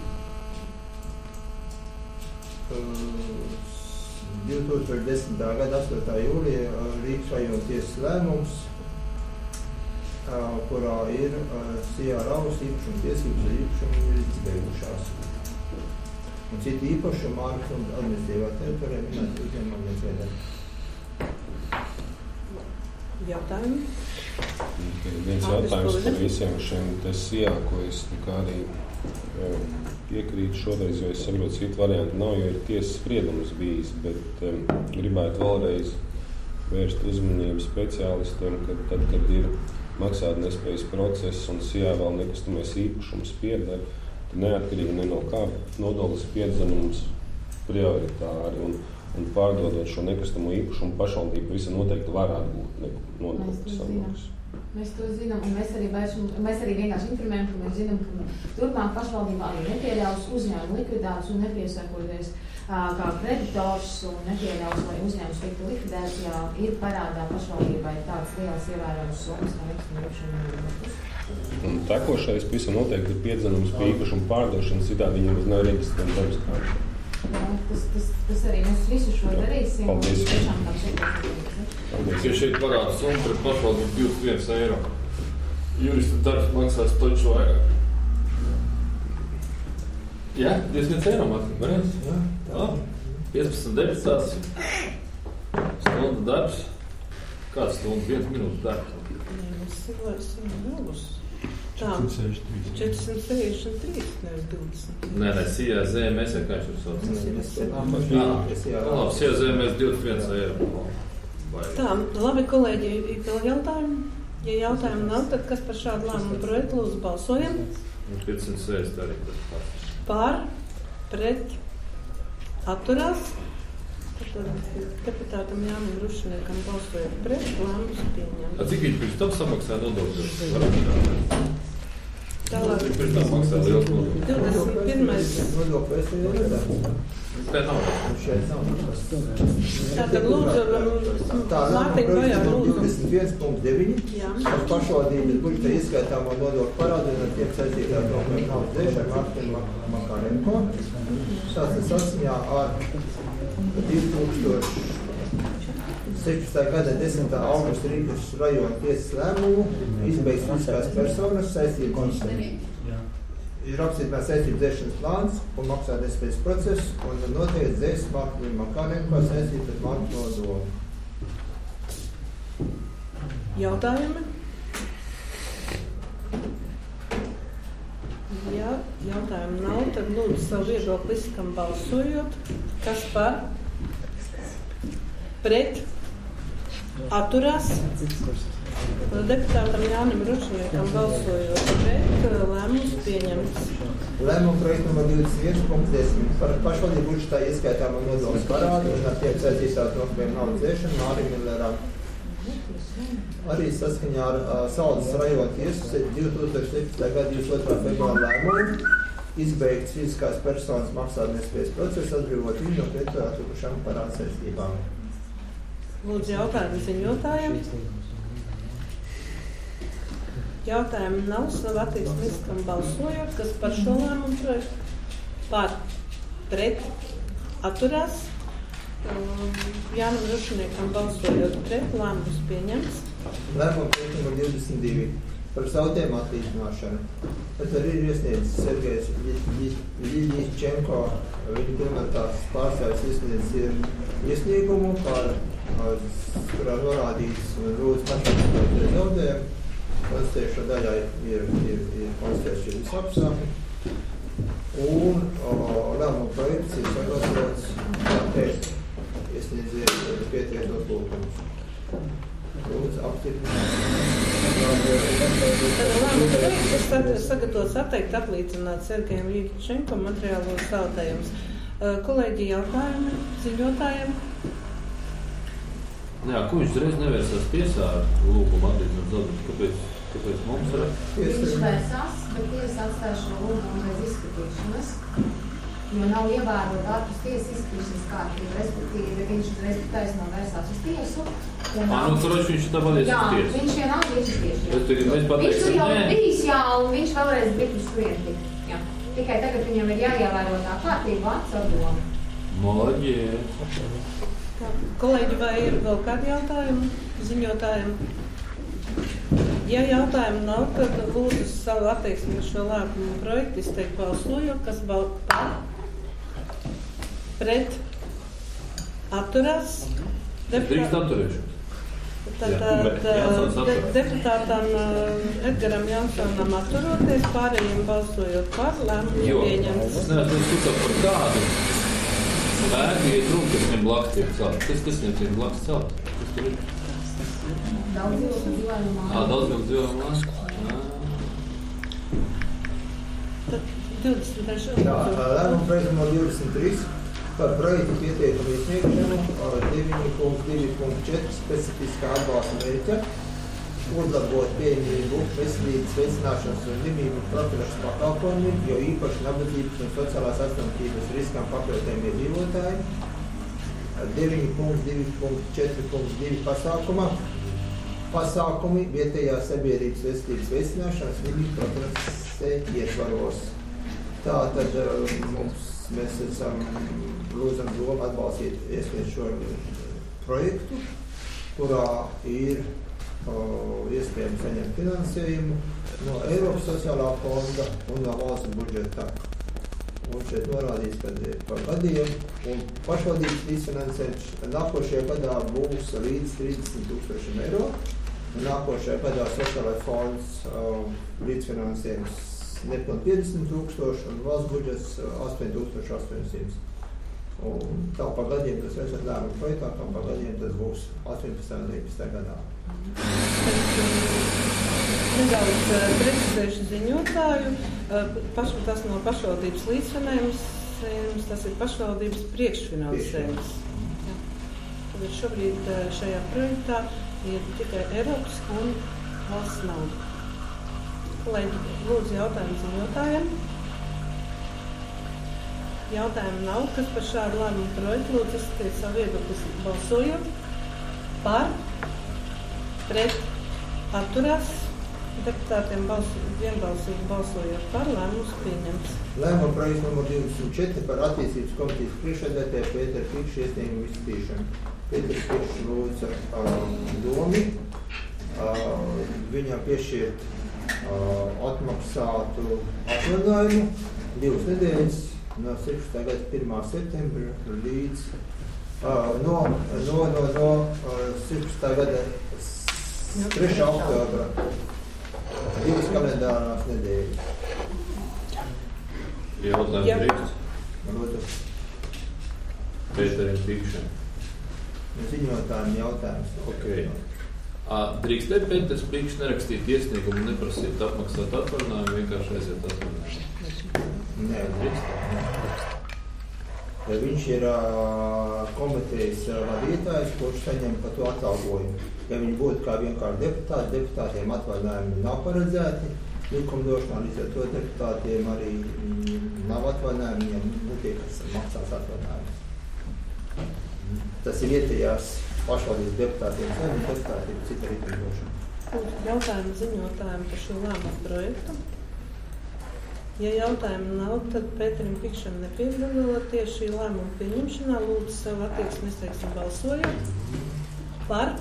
uh, divi tūkstoši desmitā gada astotā jūlija Rīgas rajona tiesas lēmums kurā ir Sijā Raus īpašuma tiesības ar īpašumu ir izbeigušās. Un citi īpašumi ārpus un administratīvā teritorijā minēti uzņēmumiem viens viedē. Jautājumi? Viens jautājums par visiem šiem te Sijā, ko es kā arī piekrītu šoreiz, jo es saprotu, citu variantu nav, jo ir tiesas spriedums bijis, bet um, gribētu vēlreiz vērst uzmanību speciālistiem, ka tad, kad ir maksātnespējas process un Sijā vēl nekustamais īpašums pieder, tad neatkarīgi ne no kā nodoklis piedzenums prioritāri un, un pārdodot šo nekustamo īpašumu pašvaldību visam noteikti varētu būt nodoklis samaksas. Mēs to zinām, un mēs arī, baišam, mēs arī vienkārši informējam, ka mēs zinām, ka turpmāk pašvaldībā arī nepieļaus uzņēmumu likvidāciju un nepiesakoties kā kreditors un nepieļaus, lai uzņēmums tiktu likvidēts, ja ir parādā pašvaldībai tāds liels ievērojums summas, kā nekustamību. Un tekošais visam noteikti ir piedzenums pie īpašuma pārdošanas, citādi viņam uz nav reģistrēta darbas kārta. Tas, tas, tas arī mēs visu šo darīsim. Paldies. Un tiešām tam sekot. Ja šeit parāda summa pret pašvaldību divdesmit viens eiro. Jurista darbs maksās taču vairāk. Jā, divdesmit viens eiro maksā. Varēs? Jā. Jā. piecpadsmit deputāts. Stunda darbs. Kāds stunda? Viens minūtes darbs. Nē, mums ir vairs ilgus. Tā, četrsimt sešdesmit trīs, nevis divdesmit. Nē, nē, Sijā Z M S, kā viņš ir sauc. Jā, labi, Sijā Z M S divdesmit viens eiro. Tā, labi, kolēģi, ir vēl jautājumi? Ja jautājumi nav, tad kas par šādu lēmumu projektu lūdzu balsojam? piecsimt sešdesmit arī tas pats. Pār, pret, atturās. Tad deputātam Jānim Rušiniekam balsojot pret, lēmums pieņemt. A, cik viņš pirms tam samaksāja nodokļus? Tālāk. Viņš pirms tam maksāja liels nodokļus. divdesmit pirmais. Nodokļu es ir redzēts. Te nav. Šeit nav. Tātad lūdzu, Mārtiņa vajā lūdzu. divdesmit viens punkts deviņi. Jā. Par pašvaldības budžeta izskaitāmo nodokļu parādu un ar tiem saistītā nodokļu naudas dzēšanu Mārtiņu Makarenko. Tās ir saskaņā ar divi tūkstoši sešpadsmitā gada desmitā augusta Rīgas rajona tiesas lēmumu izbeigts fiziskās personas saistības ir apstiprinās saistību dzēšanas plāns un maksātnespējas process un noteikti dzēs Mārtiņu Makarenko saistīt ar mantu nodokli. Jautājumi? Ja jautājumu nav, tad lūdzu savu viedokli izskam balsojot. Kas par? Pret? Atturās? Deputātam Jānim Rušiniekam balsojot pret, lēmums pieņemts. Lēmuma projekta numur divdesmit viens punkts desmit par pašvaldību budžetā ieskaitāmo nodokļu parādu un ar tiem saistītās nodokļiem naudas dzēšanu Mārim Milleram. Arī saskaņā ar uh, Saldas rajona tiesas divi tūkstoši septiņpadsmitā gada divdesmit otrā februāra lēmumu izbeigts fiziskās personas maksātnespējas process, atbrīvot viņu no kreditā atlikušām parādu saistībām. Lūdzu jautājumu ziņotājiem. Jautājumu nav, savu attieksmi izskam balsojot, kas par šo lēmumu projektu? Par, pret, atturās. Jānim Rušiniekam balsojot pret, lēmums pieņems. Lēmuma projekta numur divdesmit divi par zaudējumu atlīdzināšanu. Tad arī ir iesniedzis Sergejs Ļiļičenko, viņa pilnvērtās pārstāvis iesniedzis ir iesniegumu, par, kurā norādīts lūdzu pašvaldības pret zaudējumu. Konstatējušo daļā ir, ir, ir konstatējuši visi apstākļi. Un lēmuma projekts ir sagatavots kā teikt, iesniedziet pietietot lūgumus. Lūdzu, apstiprināt. Tad lēmuma projekts ir sagatavots atteikt atlīdzināt Sergejam Ļiļičenko materiālos zaudējumus. Kolēģi jautājumi ziņotājiem? Jā, ko viņš reiz nevērsās tiesā ar lūgumu atlīdzināt zaudējumus? Kāpēc, kāpēc mums ir? Viņš vērsās, bet tiesa atstāja šo lūgumu bez izskatīšanas, jo nav ievērot ārpus tiesas izskatīšanas kārtību, respektīvi viņš reiz taisnā vērsās uz tiesu. Ā, nu, tur viņš tā paliec uz tiesu. Jā, viņš vienalga ir uz tiesu. Es tagad mēs pateiksim, viņš tur jau nē. ir bijis, jā, un viņš vēlreiz bija uz turieni. Jā. Tikai tagad viņam ir jāievēro tā kārtība atsadoma. Malaģies. Kolēģi, vai ir vēl kādi jautājumi ziņotājiem? Ja jautājumu nav, tad lūdzu savu attieksmi uz šo lēmumu projektu izteikt balsojot, kas bal par, pret, atturās. Drīkst atturēšos. Tātad de, deputātam Edgaram Jansonam atturoties, pārējiem balsojot par, lēmumu pieņemts. Es neesmu uzskatāt par kādu spēku, ja trūk, kas viņam blakus tiek celt. Kas, kas viņam tiek blakus celt? Kas tur ir? Daudz vilku dzīvēju māju. Ā, daudz vilku dzīvēju māju. Tad divdesmit trešais. Jā, lēmumu projektu no divdesmit trīs par projektu pieteikumu iesniegšanu deviņi punkts divi punkts četri specifiskā atbalsta mērķa uzlabot pieejamību veselības veicināšanas un ģimību profilakses pakalpojumiem, jo īpaši nabadzības un sociālās atstumtības riskam pakļautiem iedzīvotāji. deviņi punkts divi punkts četri punkts divi pasākumā pasākumi vietējā sabiedrības veselības veicināšanas un ģimību profilakses ietvaros. Tātad mums mēs esam lūdzam domu atbalstīt iesniegt šo projektu, kurā ir o, iespējams saņemt finansējumu no Eiropas sociālā fonda un no valsts budžeta. Un šeit norādīts, ka par gadiem un pašvaldības līdzfinansējums nākošajā gadā būs līdz trīsdesmit tūkstošiem eiro. Un nākošajā gadā sociālais fonds o, līdzfinansējums nepilnīgi piecdesmit tūkstoši un valsts budžets astoņi tūkstoši astoņsimt. Un tā par gadiem tas esat lēmumu projektā, tā par gadiem tas būs astoņpadsmitajā un deviņpadsmitajā gadā. Nedaudz precizēšu ziņotāju. Paš, tas no pašvaldības līdzfinansējums, tas ir pašvaldības priekšfinansējums. Jā. Tad šobrīd šajā projektā ir tikai Eiropas un valsts nauda. Kolēģi, lūdzu jautājumu ziņotājiem. Jautājumu nav, kas par šādu lēmumu projektu lūdzu izskatīt savu viedokli balsojot. Par, pret, atturās. Deputātiem balsu, vienbalsīgi balsojot par, lēmums pieņemts. Lēmuma projekts numur divdesmit četri par attīstības komitejas priekšsēdētāju Pēteru Pikšu iesniegumu izskatīšanu. Pēters Pikšs lūdza um, domi. Uh, viņam piešķirt Uh, atmaksātu atvaļinājumu divas nedēļas no sešpadsmitā gada pirmā septembra līdz uh, no, no, no, no uh, sešpadsmitā gada trešā oktobra divas kalendārās nedēļas. Jautājums drīkst? Lūdzu. Pēterim Pikšam. Ziņotājiem jautājums. Okay. Drīkstēt Pēters Pikšs nerakstīt iesniegumu un neprasīt apmaksāt atvaļinājumu, vienkārši aiziet atvaļinājumu? Nē, drīkstēt. Ja viņš ir uh, komitejas uh, vadītājs, kurš saņem par to atalgojumu. Ja viņi būtu kā vienkārši deputāti, deputātiem atvaļinājumi nav paredzēti, likumdošanā līdz ar to deputātiem arī mm, nav atvaļinājumi, viņiem netiek maksās atvaļinājums. Tas ir vietējās pašvaldības deputātiem, saimnes deputātiem, cita likumdošana. Jautājumu ziņotājiem par šo lēmumu projektu. Ja jautājumu nav, tad Pēterim Pikšam nepiedalīties šī lēmuma pieņemšanā. Lūdzu savu attieksmi izteiksim balsojot. Par,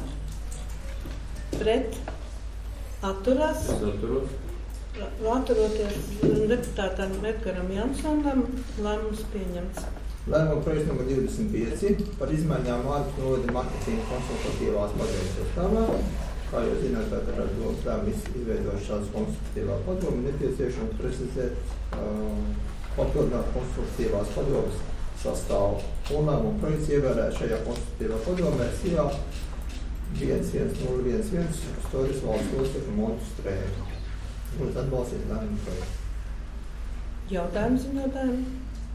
pret, atturās. Es atturos. Atturoties deputātam Edgaram Jansonam, lēmums pieņemts. Lēmuma projekts numur divdesmit pieci par izmaiņām ārpus novada marketinga konsultatīvās padomes sastāvā. Kā jau zināt, tātad ar domas lēmumu izveidot šādas konsultatīvā padomu, nepieciešams precizēt uh, papildināt konsultatīvās padomes sastāvu. Un lēmuma projekts ievērēt šajā konsultatīvā padomē S I A viens viens nulle viens viens Storis valsts locekļu Montu Strēmu. Lūdzu atbalstīt lēmumu projektu. Jautājumu ziņotājiem?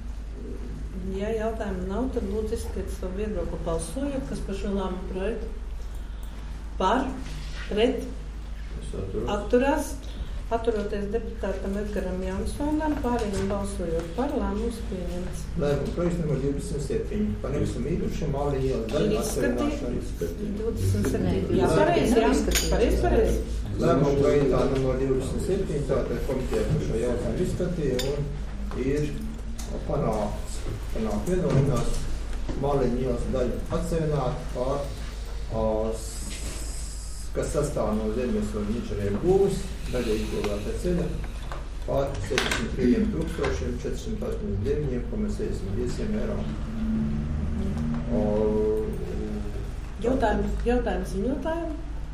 Ja jautājumu nav, tad lūdzu izskatīt savu viedokli balsojot, kas par šo lēmumu projektu. Par, pret, atturās. Atturoties deputātam Edgaram Jansonam, pārējiem balsojot par, lēmums pieņemts. Lēmuma projekts numur divdesmit septiņi par nekustamību īpašumu Māliņu ielas daļu atsevišķināšanu izskatīt. divdesmit septiņi. Jā, pareizi, jā. Pareizi, pareizi. Lēmuma projektā numur divdesmit septiņi, tātad komitē par šo jautājumu izskatīja un ir panākts. Panāk vienošanās Māliņu ielas daļu atsevišķināt par uh, kas sastāv no zemes un inženieru būvas, daļai izbūvētā ceļa, pār septiņdesmit trīs tūkstoši četri simti astoņdesmit deviņi komats sešdesmit pieci eiro. O... Jautājums, jautājums ziņotājiem?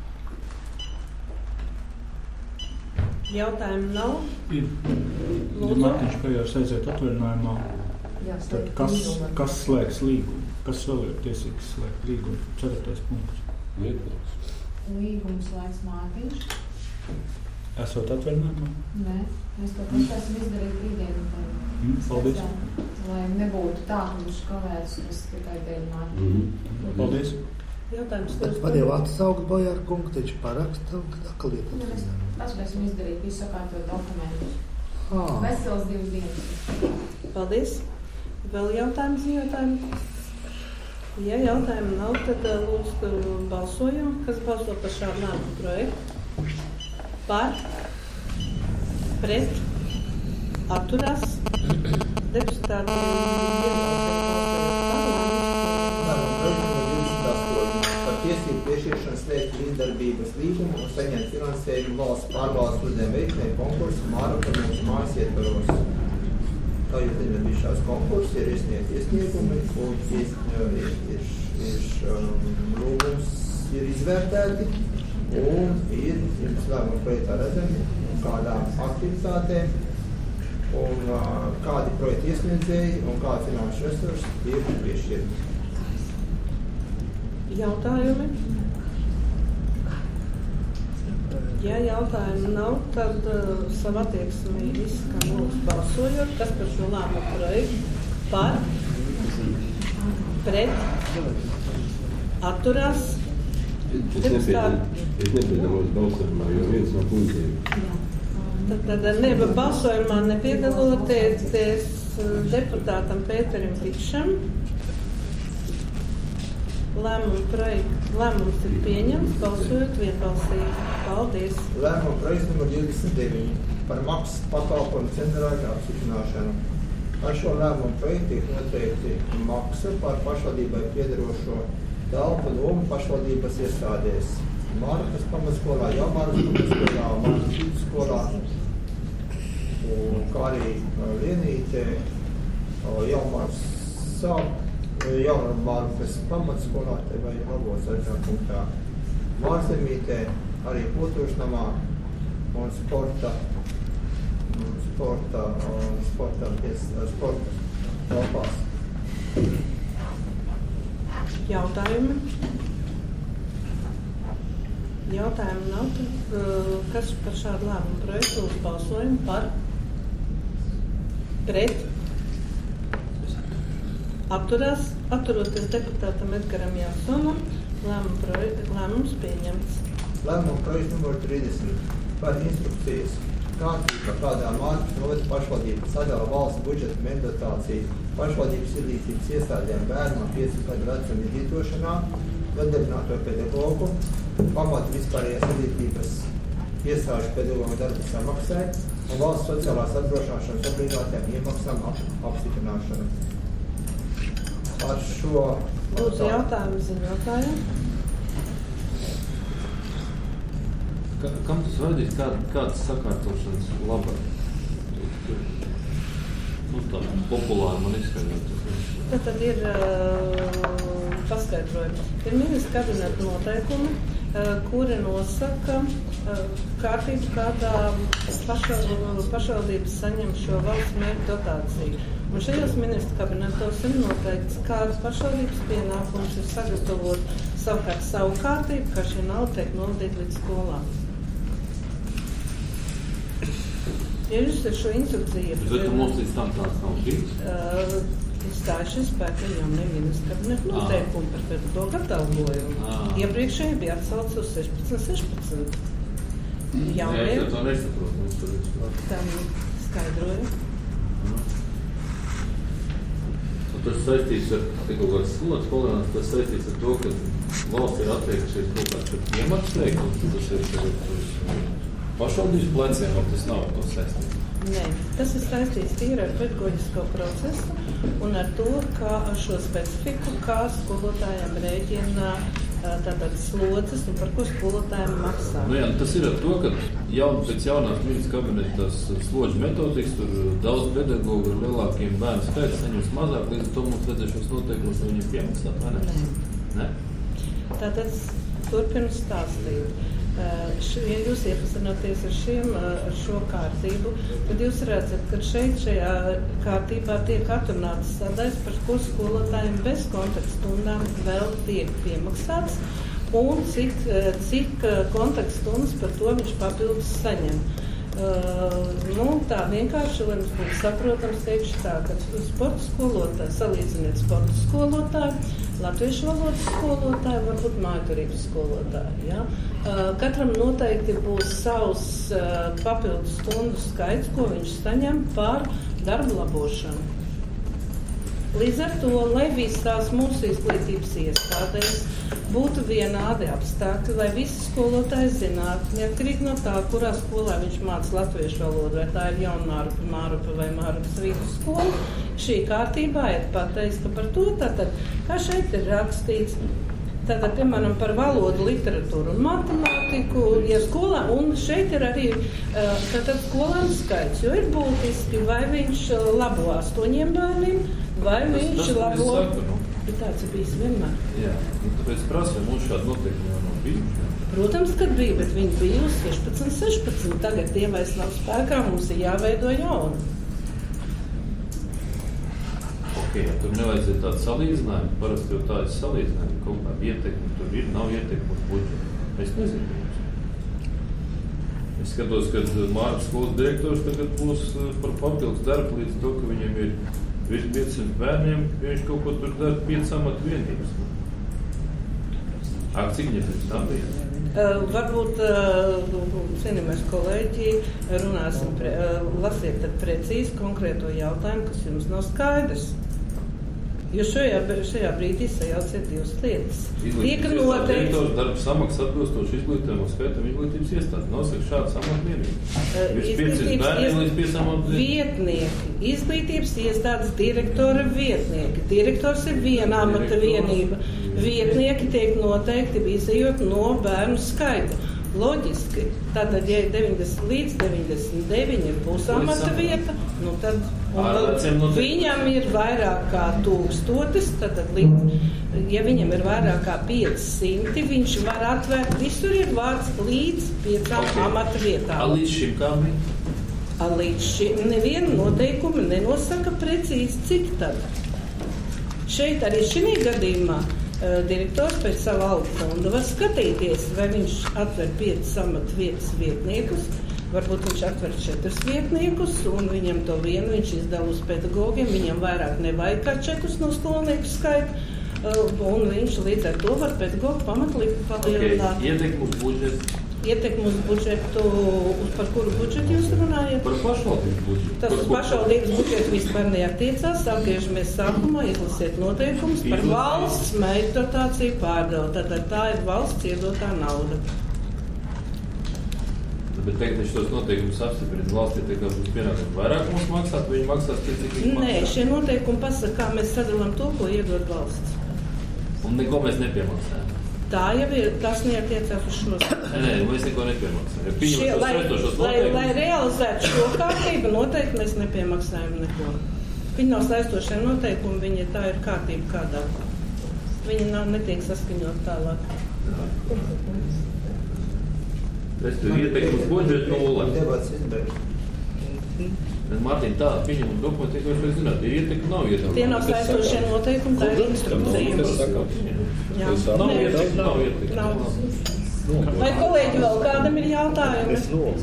Jautājumu nav? Ir. Ja Mārtiņš pējās aiziet atvaļinājumā, tad kas, kas slēgs līgumu? Kas vēl ir tiesīgs slēgt līgumu? Ceturtais punkts. Lietuvs. Līgums slēgs Mārtiņš. Esot atvaļinājumā? Nē, mēs to pašāsim izdarīt rītdienu. Mm, paldies. Lai nebūtu tā, ka viņš kavēs, kas tikai dēļ Mārtiņš. Mm-hmm. Paldies. Jautājums. Bet var jau atsaukt Bojāra kungu, taču paraksta un tad atkal iet atvaļinājumā. Paspēsim izdarīt visu sakārtot dokumentus. Ah. Vesels divas dienas. Paldies. Vēl jautājums ziņotājiem? Ja jautājumu nav, tad lūdzu balsojam. Kas balso par šādu lēmumu projektu? Par? Pret? Atturās? Deputāti tiesību piešķiršanu slēgt līdzdarbības līgumu un saņemt finansējumu valsts pārvaldes uzņēmumu veikšanai konkursu Mārakonas mājas ietvaros. Kā jūs zināt, bija šās konkursi, ir iesniegt iesniegumi un ir, ir, ir, ir um, lūgums ir izvērtēti un ir jums lēmuma projektā redzami kādām aktivitātēm un uh, kādi projekti iesniedzēji un kādi finanšu resursi ir piešķirti. Jautājumi? Ja jautājumu nav, tad uh, savu attieksmi izskan lūdzu balsojot. Kas par šo lēmumu projektu? Par? Pret? Atturās? Es nepiedalos balsojumā, jo viens no punktiem. Tad, tad neba balsojumā nepiedaloties deputātam Pēterim Tikšam. Lēmuma projekts, lēmums ir pieņemts, balsojot vienbalsīgi. Paldies. Lēmuma projekts numur divdesmit deviņi par maksas pakalpojumu centrāļu apstiprināšanu. Ar šo lēmumu projektu tiek noteikti maksa par pašvaldībai piederošo telpu lomu pašvaldības iestādēs. Mārkas pamatskolā, Jaunmārkas pamatskolā, Mārkas vidusskolā, kā arī Lienītē, Jaunmārkas sāk. Jaunmārkas pamatskolā, te vai labos aizņā punktā Mārzemītē, arī kultūrsnamā un sporta, sporta, sporta, sporta telpās. Jautājumi? Jautājumi nav, tad kas par šādu lēmumu projektu uz balsojumu par? Pret? Atturās, atturoties deputātam Edgaram Jansonam, lēmums pieņemts. Lēmuma projekts numur trīsdesmit par instrukcijas kārtība, kādā Mārkas novada pašvaldības sadala valsts budžeta meditāciju pašvaldības izglītības iestādēm bērnam pieci gadu vecuma izglītošanā, nodarbināto pedagogu, pamatu vispārējās izglītības iestāžu pedagogu darbu samaksai un valsts sociālās apdrošināšanas obligātiem iemaksām ap, apstiprināšanu. Ar šo... Lūdzu jautājumu ziņotājiem. Ka, kam tas vajadzīs? Kā, kādas sakārtošanas labāk? Nu, tā populāri man izskaidrot. Tad, tad ir uh, paskaidrojumi. Ir ministra kabineta noteikumi, uh, kuri nosaka uh, kārtību, kādā pašvaldības saņem šo valsts mērķu dotāciju. Un šajos ministra kabinetos ir noteikts, kādas pašvaldības pienākums ir sagatavot savukārt savu kārtību, kā šī nauda tiek novadīta līdz skolām. Ja jūs ar šo instrukciju... Bet mums līdz tam tāds nav bijis? Uh, Stājušies spēkā jau ne ministra kabineta noteikumi par to atalgojumu. Iepriekšēji bija atsauce uz sešpadsmit sešpadsmit. Jaunie... Jā, es to nesaprotu. Tam skaidroju. Tas saistīts ar kaut kādas slotas palielinās, tas saistīts ar to, ka valsts ir attiekušies kaut kāds iemaksas veikt, un tas ir pašvaldības pleciem, vai tas nav to saistīts? Nē, tas ir saistīts tīri ar pedagoģisko procesu un ar to, kā ar šo specifiku, kā skolotājiem rēķina uh, tātad slodzes un par ko skolotājiem maksā. Nu jā, tas ir ar to, ka jaun, pēc jaunās ministrs kabinetas slodžu metodikas, tur daudz pedagogu ar lielākiem bērnu skaits saņems mazāk, līdz to mums vajadzēšos noteikumus viņiem piemaksāt, vai ne? Ne? Tātad turpinu stāstīt. Ja jūs iepazināties ar, šiem, ar šo kārtību, tad jūs redzat, ka šeit šajā kārtībā tiek atrunātas sadaļas, par ko skolotājiem bez kontaktstundām vēl tiek piemaksāts un cik, cik kontaktstundas par to viņš papildus saņem. Uh, nu, tā vienkārši, lai mums būtu saprotams, teikšu tā, ka sporta skolotāji, salīdziniet sporta skolotāji, latviešu valodas skolotāji, varbūt mājturības skolotāji. Ja? Uh, katram noteikti būs savs uh, papildus stundu skaits, ko viņš saņem par darbu labošanu. Līdz ar to, lai visās mūsu izglītības iestādēs būtu vienādi apstākļi, lai visi skolotāji zinātu, neatkarīgi no tā, kurā skolā viņš māca latviešu valodu, vai tā ir Jaunmārupa, Mārupa vai Mārupas vidusskola, šī kārtībā ir pateikts, ka par to tātad, kā šeit ir rakstīts, tātad, piemēram, par valodu, literatūru un matemātiku, ja skolā, un šeit ir arī tātad skolām skaits, jo ir būtiski, vai viņš labo astoņiem bērniem, vai tas, viņš tas, labo... Saku, nu. Tāds ir bijis vienmēr. Jā, un tāpēc prasīja, mums šādi noteikumi jau nav bijuši. Protams, kad bija, bet viņi bija uz sešpadsmit, sešpadsmit. Tagad tie vairs nav spēkā, mums ir jāveido jauni. Ok, ja tur nevajadzēja tādu salīdzinājumu, parasti jau tādu salīdzinājumu, kaut kāda ietekme tur ir, nav ietekme uz budžetu. Es nezinu. Es skatos, ka Mārpas skolas direktors tagad būs par papildus darbu līdz to, ka viņiem ir virs piecsimt bērniem, ja viņš kaut ko tur dara piecas amatu vienības. Ak, cik viņam pēc tam bija? Uh, varbūt, uh, cienījamies kolēģi, runāsim, pre, uh, lasiet tad precīzi konkrēto jautājumu, kas jums nav skaidrs. Jo šajā, šajā brīdī sajauciet divas lietas. Tiek noteikts... Direktors darba samaksas atbilstoši izglītojumu skaitam izglītības iestādi. Nosaka šāds amatvienības. Uh, izglītības iestādes vietnieki, izglītības iestādes direktora vietnieki. Direktors ir viena amata vienība. Vietnieki tiek noteikti izejot no bērnu skaita. Loģiski. Tātad, ja deviņdesmit līdz deviņdesmit deviņi ir pusamata vieta, nu tad viņam ir vairāk kā tūkstotis, tad, ja viņam ir vairāk kā piecsimti, viņš var atvērt, visur ir vārds līdz piecām okay. amata vietām. A līdz šim kā bija? A līdz šim neviena noteikuma nenosaka precīzi, cik tad. Šeit arī šī gadījumā direktors pēc savu algu fondu var skatīties, vai viņš atver piecas amata vietas vietniekus, varbūt viņš atver četrus vietniekus, un viņam to vienu viņš izdala uz pedagogiem, viņam vairāk nevajag kā četrus no skolnieku skaita, un viņš līdz ar to var pedagogu pamatlikt palielināt. Okay. Ietekmu uz budžetu. Ietekmu uz budžetu, par kuru budžetu jūs runājat? Par pašvaldības budžetu. Tas uz pašvaldības budžetu vispār neattiecās. Atgriežamies sākumā, izlasiet noteikumus par valsts meitu dotāciju pārdevu. Tātad tā ir valsts iedotā nauda. Bet teikt, ka šos noteikumus apstiprina valstī, tā kā būs pienākums vairāk mums maksāt, viņi maksās tie, cik viņi maksā? Nē, šie noteikumi pasaka, kā mēs sadalām to, ko iedod valsts. Un neko mēs nepiemaksājam. Tā jau ir, tas neatiecās uz šos. Nē, nē, mēs neko nepiemaksājam. Šie, lai, lai, lai realizētu šo kārtību, noteikti mēs nepiemaksājam neko. Viņi nav saistošie noteikumi, viņi tā ir kārtība kādā. Viņi nav, netiek saskaņot tālāk. Es tur ieteiktu uz budžetu nulle. Debats izbeigts. Mārtiņ, tā, pieņem un dokumenti, ko jūs zināt, ir ietekmi, nav ietekmi. Tie nav saistošie noteikumi, tā ir instrukcija. Jā, nav ietekmi, nav ietekmi. Vai kolēģi vēl kādam ir jautājumi?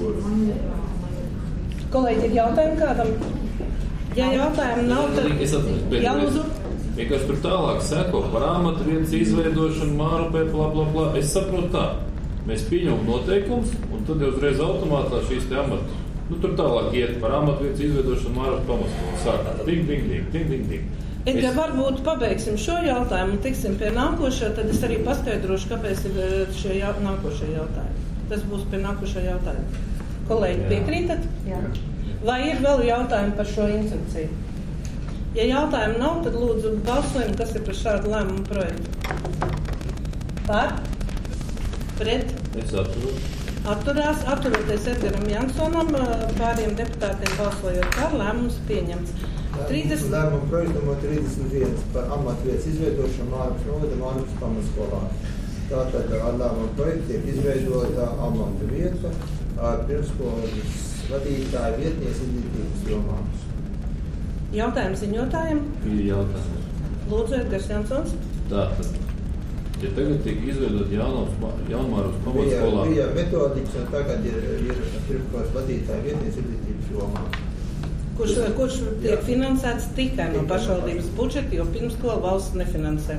Kolēģi ir jautājumi kādam? Ja jautājumi nav, tad... Es atceru, jālūdzu. Vienkārši tur tālāk seko par amata vietas izveidošanu, Mārupē, bla, bla, bla. Es saprotu tā. Mēs pieņemam noteikums, un tad jau uzreiz automātā šīs te amata. Nu, tur tālāk iet par amatvietas izveidošanu Mārupas pamatskolu. Sāk, ding, ding, ding, ding, ding, ding. Edgar, es... varbūt pabeigsim šo jautājumu un tiksim pie nākošā, tad es arī paskaidrošu, kāpēc ir šie jā... nākošie jautājumi. Tas būs pie nākošā jautājuma. Kolēģi, piekrītat? Jā. Vai ir vēl jautājumi par šo instrukciju? Ja jautājumu nav, tad lūdzu balsojam, kas ir par šādu lēmumu projektu. Par? Pret? Es atturos. Atturās, atturoties Edgaram Jansonam, pāriem deputātiem balsojot par, lēmums pieņemts. trīsdesmit Lēmuma projekts numur trīsdesmit viens par amatvietas izveidošanu Mārpas novada Mārpas pamatskolā. Tātad ar lēmuma projektu tiek izveidota amata vieta ar pirmskolas vadītāju vietnieks izglītības jomā. Jautājums ziņotājiem? Ir jautājums. Lūdzu, Edgars Jansons. Tātad, ja tagad tiek izveidot Jaunmāras pamatskolā. Bija metodikas un tagad ir, ir pirmskolas vadītāju vietnieks izglītības jomā. Kurš, kurš tiek finansēts tikai no pašvaldības budžeta, jo pirmskola valsts nefinansē.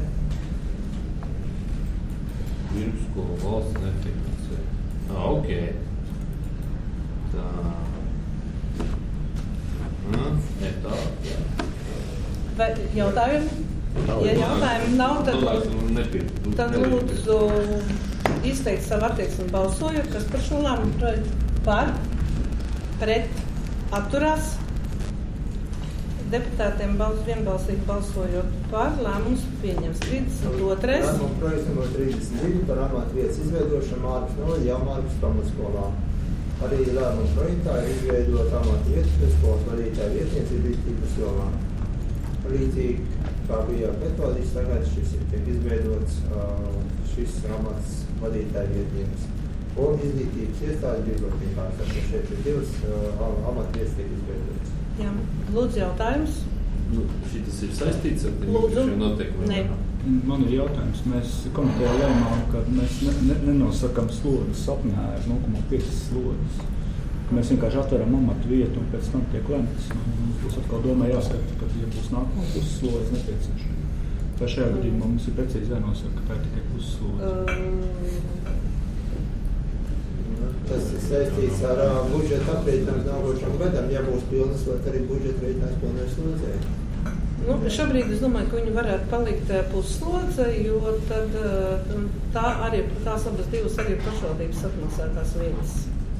Pirmskola valsts nefinansē. Ah, ok. Tā. Mm, ne tā, jā. Vai jautājumi? Ja jautājumi nav, tad, tad lūdzu izteikt savu attieksmi balsojot, kas par šo lēmumu projektu par, pret, atturās. Deputātiem balss vienbalsīgi balsojot par, lēmums pieņems. trīsdesmit otrais. Lēmuma projekts numur trīsdesmit divi par amatvietas izveidošanu Mārpas novada Jaunmāras pamatskolā. Arī lēmuma projektā ir izveidota amatvietas pirmskolas vadītāja vietnieks izglītības jomā. Līdzīgi kā bija metodis, tagad šis ir tiek izveidots šis amats vadītāja vietnieks. Un izglītības iestādes bibliotekās, tad šeit ir divas amatvietas tiek izveidotas. Jā, lūdzu jautājums. Nu, šitas ir saistīts ar Lūdzu. šiem noteikumiem? Man ir jautājums. Mēs komitejā lēmām, ka mēs ne, ne, nenosakam slodzes sapnē ar nulle komats pieci slodzes. Mēs vienkārši atveram amatu vietu un pēc tam tiek lemts. Mums būs atkal domā jāskata, ka ja būs nākamā pusslodzes nepieciešama. Tā šajā gadījumā mums ir precīzi jānosaka, ka tā ir tikai pusslodze. Um. Tas ir saistīts ar uh, budžeta aprēķinājumu nākošam gadam. Ja būs pilnas, vai arī budžeta rēķinājums pilnai slodzei. Nu, šobrīd es domāju, ka viņi varētu palikt pusslodze, jo tad tā arī, tās abas divas arī pašvaldības atmaksātās vietas.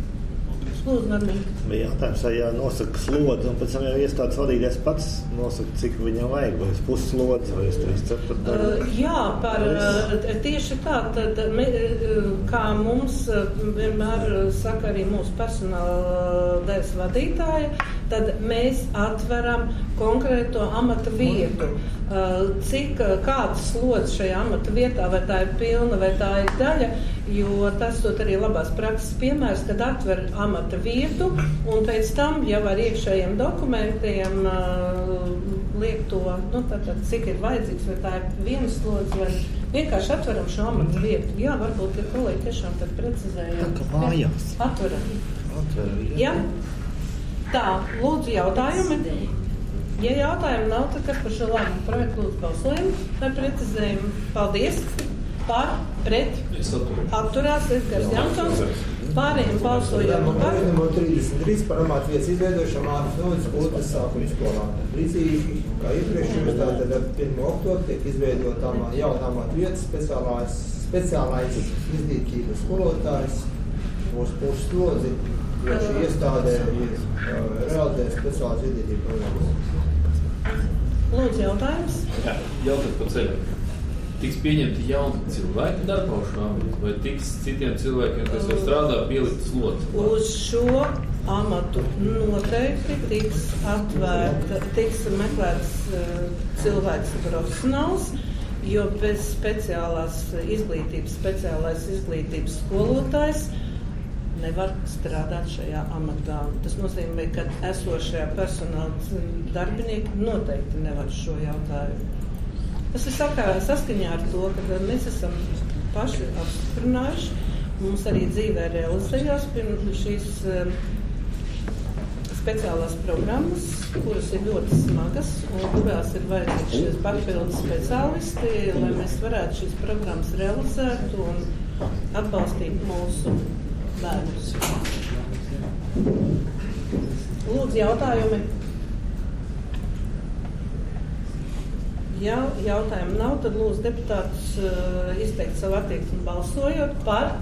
Lūdzu, Normīna. Bija jautājums, vai jānosaka slodze, un pēc tam jau iestādes vadītājs pats nosaka, cik viņam vajag, vai pusslodze, vai trīs ceturtdaļa. Uh, jā, par, uh, tieši tā, tad, me, kā mums vienmēr saka arī mūsu personāla daļas vadītāja, tad mēs atveram konkrēto amata vietu. Uh, cik, kāds slodze šajā amata vietā, vai tā ir pilna, vai tā ir daļa, jo tas dot arī labās prakses piemērs, kad atver amata vietu un pēc tam jau ar iekšējiem dokumentiem uh, liek to, nu, tātad, cik ir vajadzīgs, vai tā ir viena slodze, vai vienkārši atveram šo amata vietu. Jā, varbūt, ka kolēģi tiešām tad precizējam. Tā kā mājās. Atveram. Atveram, jā. Jā. Tā, lūdzu jautājumi. Ja jautājumi nav, tad kas par šo lēmumu projektu lūdzu balsojam vai precizējumu? Paldies! Par, pret, atturās, Edgars Jansons. Pārējiem balsojam par. Lēmuma trīsdesmit trīs par amatvietas izveidošanu Mārpas novadas Kultas sākuma skolā. Līdzīgi kā iepriekšējos, tātad ar pirmo oktobru tiek izveidota jauna amatvietas speciālais, speciālais izglītības skolotājs uz pusslodzi, jo šī iestādē ir uh, realizēta speciālās izglītības programmas. Lūdzu jautājums. Jā, jautājums pa ceļu. Tiks pieņemti jauni cilvēki darbā uz šām, vai tiks citiem cilvēkiem, kas jau strādā, pielikt slodzi? Uz šo amatu noteikti tiks atvērta, tiks meklēts uh, cilvēks profesionāls, jo bez speciālās izglītības, speciālais izglītības skolotājs nevar strādāt šajā amatā. Tas nozīmē, ka esošajā personāla darbinieki noteikti nevar šo jautājumu. Tas ir sakā, saskaņā ar to, ka mēs esam paši apstiprinājuši. Mums arī dzīvē realizējās pirms šīs um, speciālās programmas, kuras ir ļoti smagas un kurās ir vajadzīgi šīs papildus speciālisti, lai mēs varētu šīs programmas realizēt un atbalstīt mūsu bērnus. Lūdzu, jautājumi. Ja jautājumu nav, tad lūdzu deputātus uh, izteikt savu attieksmi balsojot par,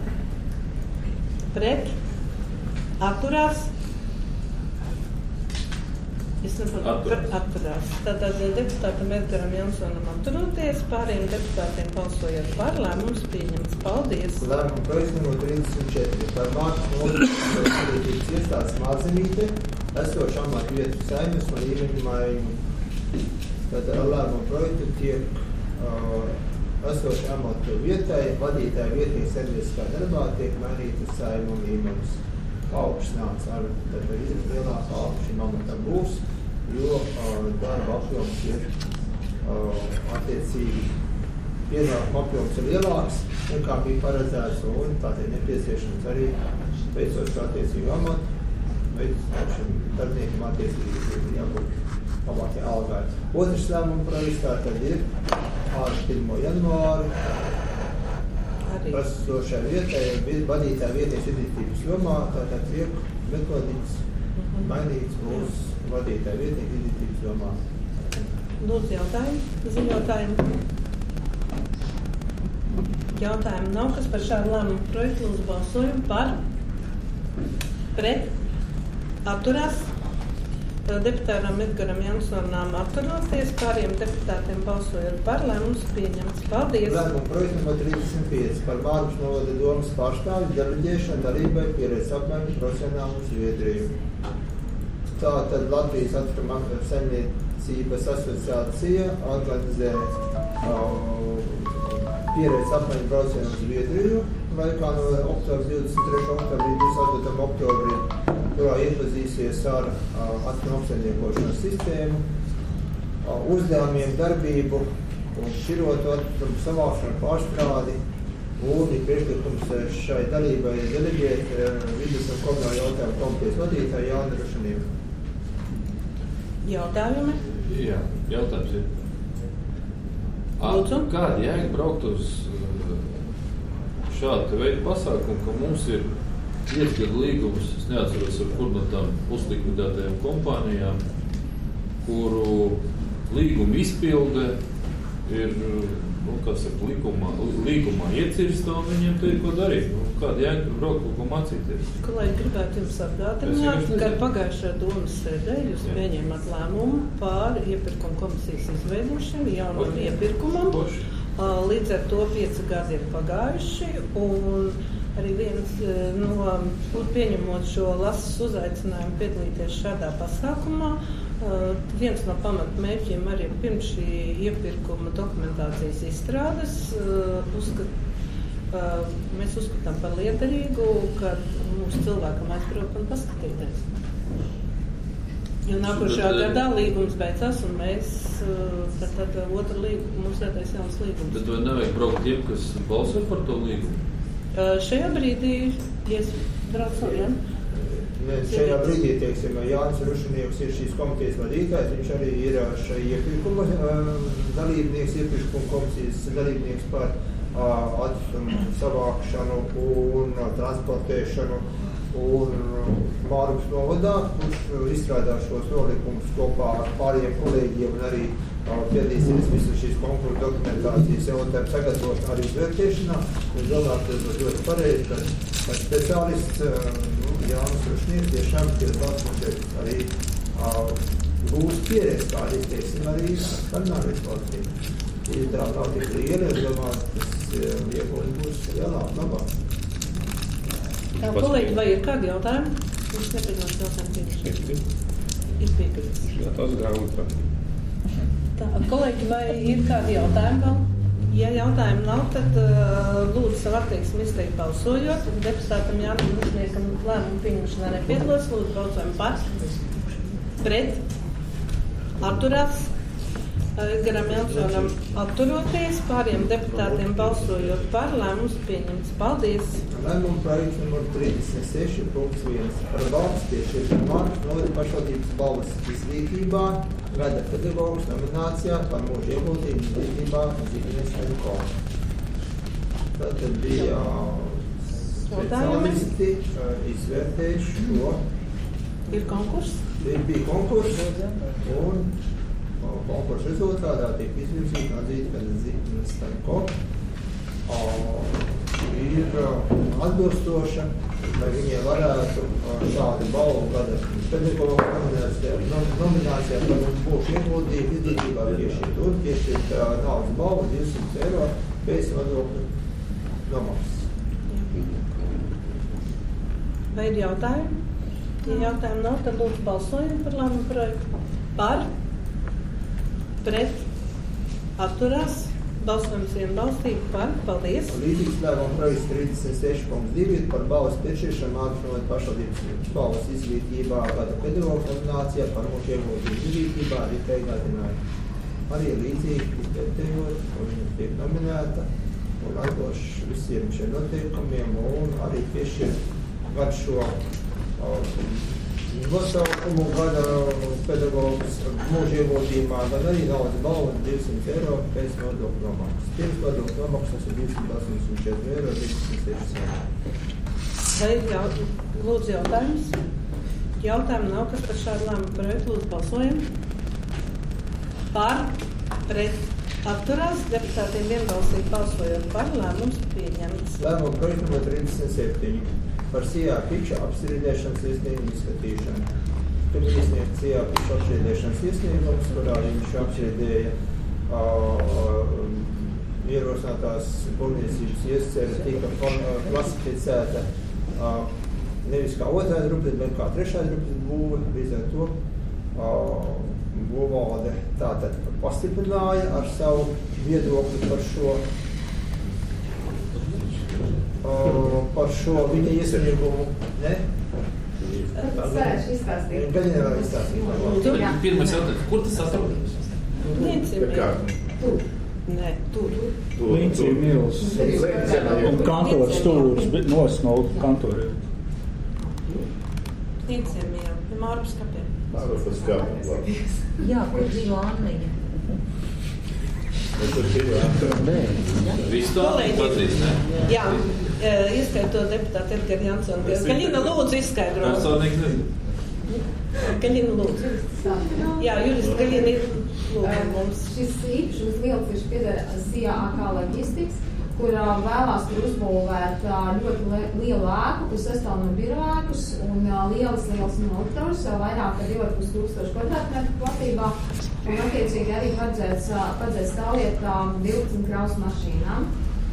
pret, atturās. Es nepatīju, atturās. Tātad deputātam Edgaram Jansonam atturoties, pārējiem deputātiem balsojot par, lēmums pieņemts. Paldies! Lēmuma projekts numur trīsdesmit četri par Mārtas Novadas izglītības iestādes Māzenīte, esošu amatu vietu saimnes un līmeņu maiņu. Tātad ar lēmuma projektu tiek uh, esošu amatu vietai, vadītāja vietnieks sabiedriskā darbā tiek mainīta saimnu un līmenis. Paaugstināts ar lielāku algu šim amatam būs, jo uh, darba apjoms ir uh, attiecīgi pienākuma apjoms ir lielāks, nekā bija paredzēts, un tātad nepieciešams arī veicot šo attiecīgu amatu, veicot šim darbiniekam attiecīgi jābūt labākai algai. Otrs lēmuma projekts tātad ir ar pirmo janvāru esošai vietai, vadītāja vietnieks izglītības jomā, tātad tiek metodikas mainīts būs vadītāja vietnieks izglītības jomā. Lūdzu jautājumu, ziņotājumu. Jautājumu nav, kas par šādu lēmumu projektu lūdzu balsojumu par, pret, atturās. Deputātam Edgaram Jansonam atturoties, pāriem deputātiem balsojot par, lēmums pieņemts. Paldies! Lēmuma projekts numur trīsdesmit pieci par Mārpas novada domas pārstāvju deleģēšanu dalībai pieredzes apmaiņu profesionālu Zviedriju. Tātad Latvijas atkrituma saimniecības asociācija organizē uh, pieredzes apmaiņu profesionālu Zviedriju laikā no oktobra divdesmit trešā oktobrī līdz divdesmit astotākā oktobrī, kurā iepazīsies ar uh, atkrituma apsaimniekošanas sistēmu, uh, uzdevumiem, darbību un šķirotu atkritumu savākšanu, pārstrādi, un ir priekšlikums šai dalībai deleģēt uh, vidas un komunālo jautājumu komitejas vadītāju Jāni Rušaniem. Jautājumi? Jā, jautājums ir. Lūdzu. Kāda jēga braukt uz šādu veidu pasākumu, ka mums ir piecgadu līgums, es neatceros ar kur no tām puslikvidētajām kompānijām, kuru līguma izpilde ir, nu, kā saka, līgumā, līgumā iecirsta, un viņiem te ir ko darīt. Nu, kāda jēga tur braukt, ko mācīties? Kolēģi, gribētu jums atgādināt, ka pagājušajā domas sēdē jūs pieņēmat lēmumu par iepirkuma komisijas izveidošanu jaunam iepirkumam. Boši. Līdz ar to pieci gadi ir pagājuši, un arī viens no, pieņemot šo lases uzaicinājumu piedalīties šādā pasākumā, viens no pamatmērķiem arī pirms šī iepirkuma dokumentācijas izstrādes uzskat, mēs uzskatām par liederīgu, ka mūsu cilvēkam aizbraukt un paskatīties. Jo nākošajā gadā līgums beidzās, un mēs tad, tad otru līgumu, mums vērtais jauns līgums. Bet vai nevajag braukt tiem, kas balso par to līgumu? Uh, šajā brīdī, ja es braucu, ja? Ne, šajā brīdī, teiksim, Jānis Rušanieks ir šīs komitejas vadītājs, viņš arī ir šai iepirkuma uh, dalībnieks, iepirkuma komisijas dalībnieks par uh, atkritumu savākšanu un uh, transportēšanu. Un Mārpas novadā, kurš izstrādā šos nolikumus kopā ar pārējiem kolēģiem un arī uh, piedīsies visu šīs konkursu dokumentācijas jautājumu sagatavot arī izvērtēšanā. Es domāju, ka tas būs ļoti pareizi, ka, ka speciālists uh, nu, Jānis Rušnieks tiešām piedalās mums šeit arī uh, būs pieredze, kādi, teiksim, arī Skandināvijas valstīm. Ja tā nav tik liela, es domāju, tas uh, iegūs būs lielāk, labāk. Tā, kolēģi, vai ir kādi jautājumi? Viņš nepiedos jautājumu pieņemšanu. Ir piekritis. Jā, tās grāmatā. Tā, kolēģi, vai ir kādi jautājumi vēl? Ja jautājumi nav, tad uh, lūdzu savu attieksmi izteikt balsojot. Deputātam Jānim Rušniekam lēmumu pieņemšanā nepiedalos. Lūdzu balsojumu par. Pret. Atturās. Edgaram Jansonam atturoties, pāriem deputātiem balsojot par, lēmums pieņemts. Paldies! Lēmuma projekts numur trīsdesmit seši punkts viens par balvas piešķiršanu Mārpas novada pašvaldības balvas izglītībā, gada pedagogus nominācijā par mūža ieguldījumu izglītībā Zignes Henko. Tātad bija speciālisti izvērtējuši šo. Ir konkurss? Bija konkurss un konkursu rezultātā tiek izvirzīta atzīt, ka Zignes Henko ir atbilstoša lai viņiem varētu šādu balvu gada pedagogu nominācijā par mums būšu ieguldījumu izglītībā piešķirt un piešķirt naudas balvu divsimt eiro pēc nodokļu nomaksas. Vai ir jautājumi? Ja jautājumu nav, tad lūdzu balsojumu par lēmumu projektu. Par, pret, atturās. Balsojums vienbalsīgi par. Paldies. Līdzīgs lēmuma projekts trīsdesmit seši punkts divi par balvas piešķiršanu Mārciņu pašvaldības balvas izglītībā gada pedagogu nominācijā par mūsu ieguldījumu izglītībā arī teigādinājumu. Arī līdzīgi izvērtējot, un viņa tiek nominēta un atbilst visiem šiem noteikumiem un arī piešķir gadu šo nosaukumu gada pedagogus mūža ieguldījumā, gan arī naudas balvu divsimt eiro pēc nodokļu nomaksas. Pirms nodokļu nomaksas ir divsimt astoņdesmit četri eiro divdesmit seši centi. Vai ir jaut, lūdzu jautājums? Jautājumu nav, kas par šādu lēmumu projektu lūdzu balsojam. Par, pret, atturās, deputātiem vienbalsīgi balsojot par, lēmums pieņemts. Lēmumu projektu numur trīsdesmit septiņi. Par Sijā Piča apstrīdēšanas iesniegumu izskatīšanu. Tur ir iesniegts Sijā Piča apstrīdēšanas iesniegums, kurā viņš apstrīdēja uh, ierosinātās būvniecības iescere tika klasificēta uh, nevis kā otrās grupas, bet kā trešās grupas būve. Līdz ar to uh, būvvalde tātad pastiprināja ar savu viedokli par šo Uh, par šo viņa iesniegumu, ne? Varēšu izstāstīt. Gan jau nevar izstāstīt. Pirmais jautājums, kur tas atrodas? Niecimē. Tur. Nē, tur. Līncī Mils un kantors stūris, bet nos no kantoriem. Niecimē jau, pie Mārpas kapiem. Mārpas kapiem. Jā, kur dzīvo Anniņa? Visu to pazīst, ne? Jā, ieskaitot deputātu Edgara Jansonu. Gaļina lūdzu izskaidro. Personīgi nezinu. Gaļina lūdzu. Jā, Juris Gaļina ir lūdzu mums. Šis īpašums liels ir pieder Sijā A K Logistics, kur vēlās tur uzbūvēt ļoti lielu ēku, kas sastāv no biroēkus un lielas, lielas noliktavas, vairāk kā divi ar pus tūkstoši kvadrātmetru platībā. Un attiecīgi arī paredzēts, paredzēts stāvvietā divpadsmit kravas mašīnām.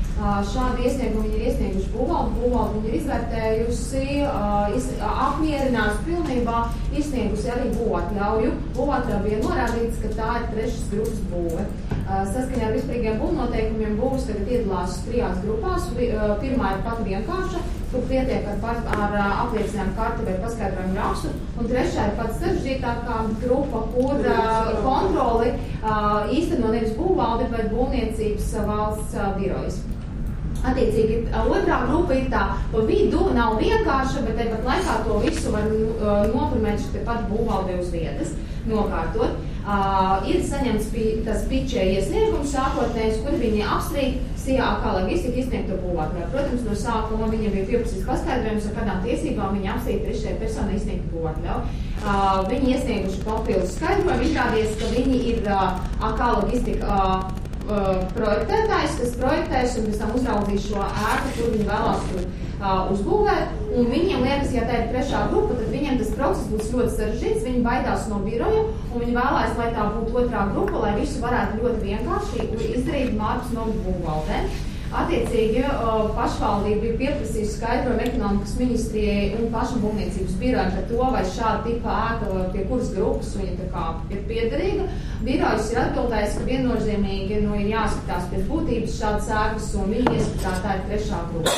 Šādi iesniegumi viņi ir iesnieguši būvvaldi. Būvvaldi viņi ir izvērtējusi, iz, apmierinājusi pilnībā, izsniegusi arī būvatļauju. Būvatļauju bija norādīts, ka tā ir trešas grupas būve. Saskaņā ar vispārīgiem būvnoteikumiem būvs tagad iedalās trijās grupās. Pirmā ir pat vienkārša, kur pietiek ar, par, ar apliecinājumu karti vai paskaidrojumu rakstu. Un trešā ir pats sarežģītākā grupa, kur kontroli īsteno nevis būvvalde, bet būvniecības valsts birojas. Attiecīgi, otrā grupa ir tā, pa vidu nav vienkārša, bet tāpat laikā to visu var noprimēt šeit pat būvvaldē uz vietas, nokārtot. Uh, ir saņemts pi, tas pičē iesniegums sākotnējs, kur viņi apstrīd Sijā A K Logistika izsniegto būvvatļauju. Protams, no sākuma viņiem bija pieprasīts paskaidrojums, ar kādām tiesībām viņi apstrīd trešajai personai izsniegtu būvvatļauju. Uh, viņi iesnieguši papildus skaidrojumu, izrādies, ka viņi ir uh, A K Logistika uh, uh, projektētājs, kas projektēs un pēc tam uzraudzīs šo ēku, kur viņi vēlās tur uh, uzbūvēt. Un viņiem liekas, ja tā ir trešā grupa, tad viņiem tas process būs ļoti sarežģīts, viņi baidās no biroja, un viņi vēlēs, lai tā būtu otrā grupa, lai visu varētu ļoti vienkārši izdarīt Mārpas novadas būvvaldē. Attiecīgi, pašvaldība bija pieprasījusi skaidrojumu ekonomikas ministrijai un pašbūvniecības birojam par to, vai šāda tipa ēka, pie kuras grupas viņa tā kā ir piederīga. Birojas ir atbildējis, ka viennozīmīgi nu, ir jāskatās pēc būtības šādas ēkas, un viņi ieskatās tā ir trešā grupa.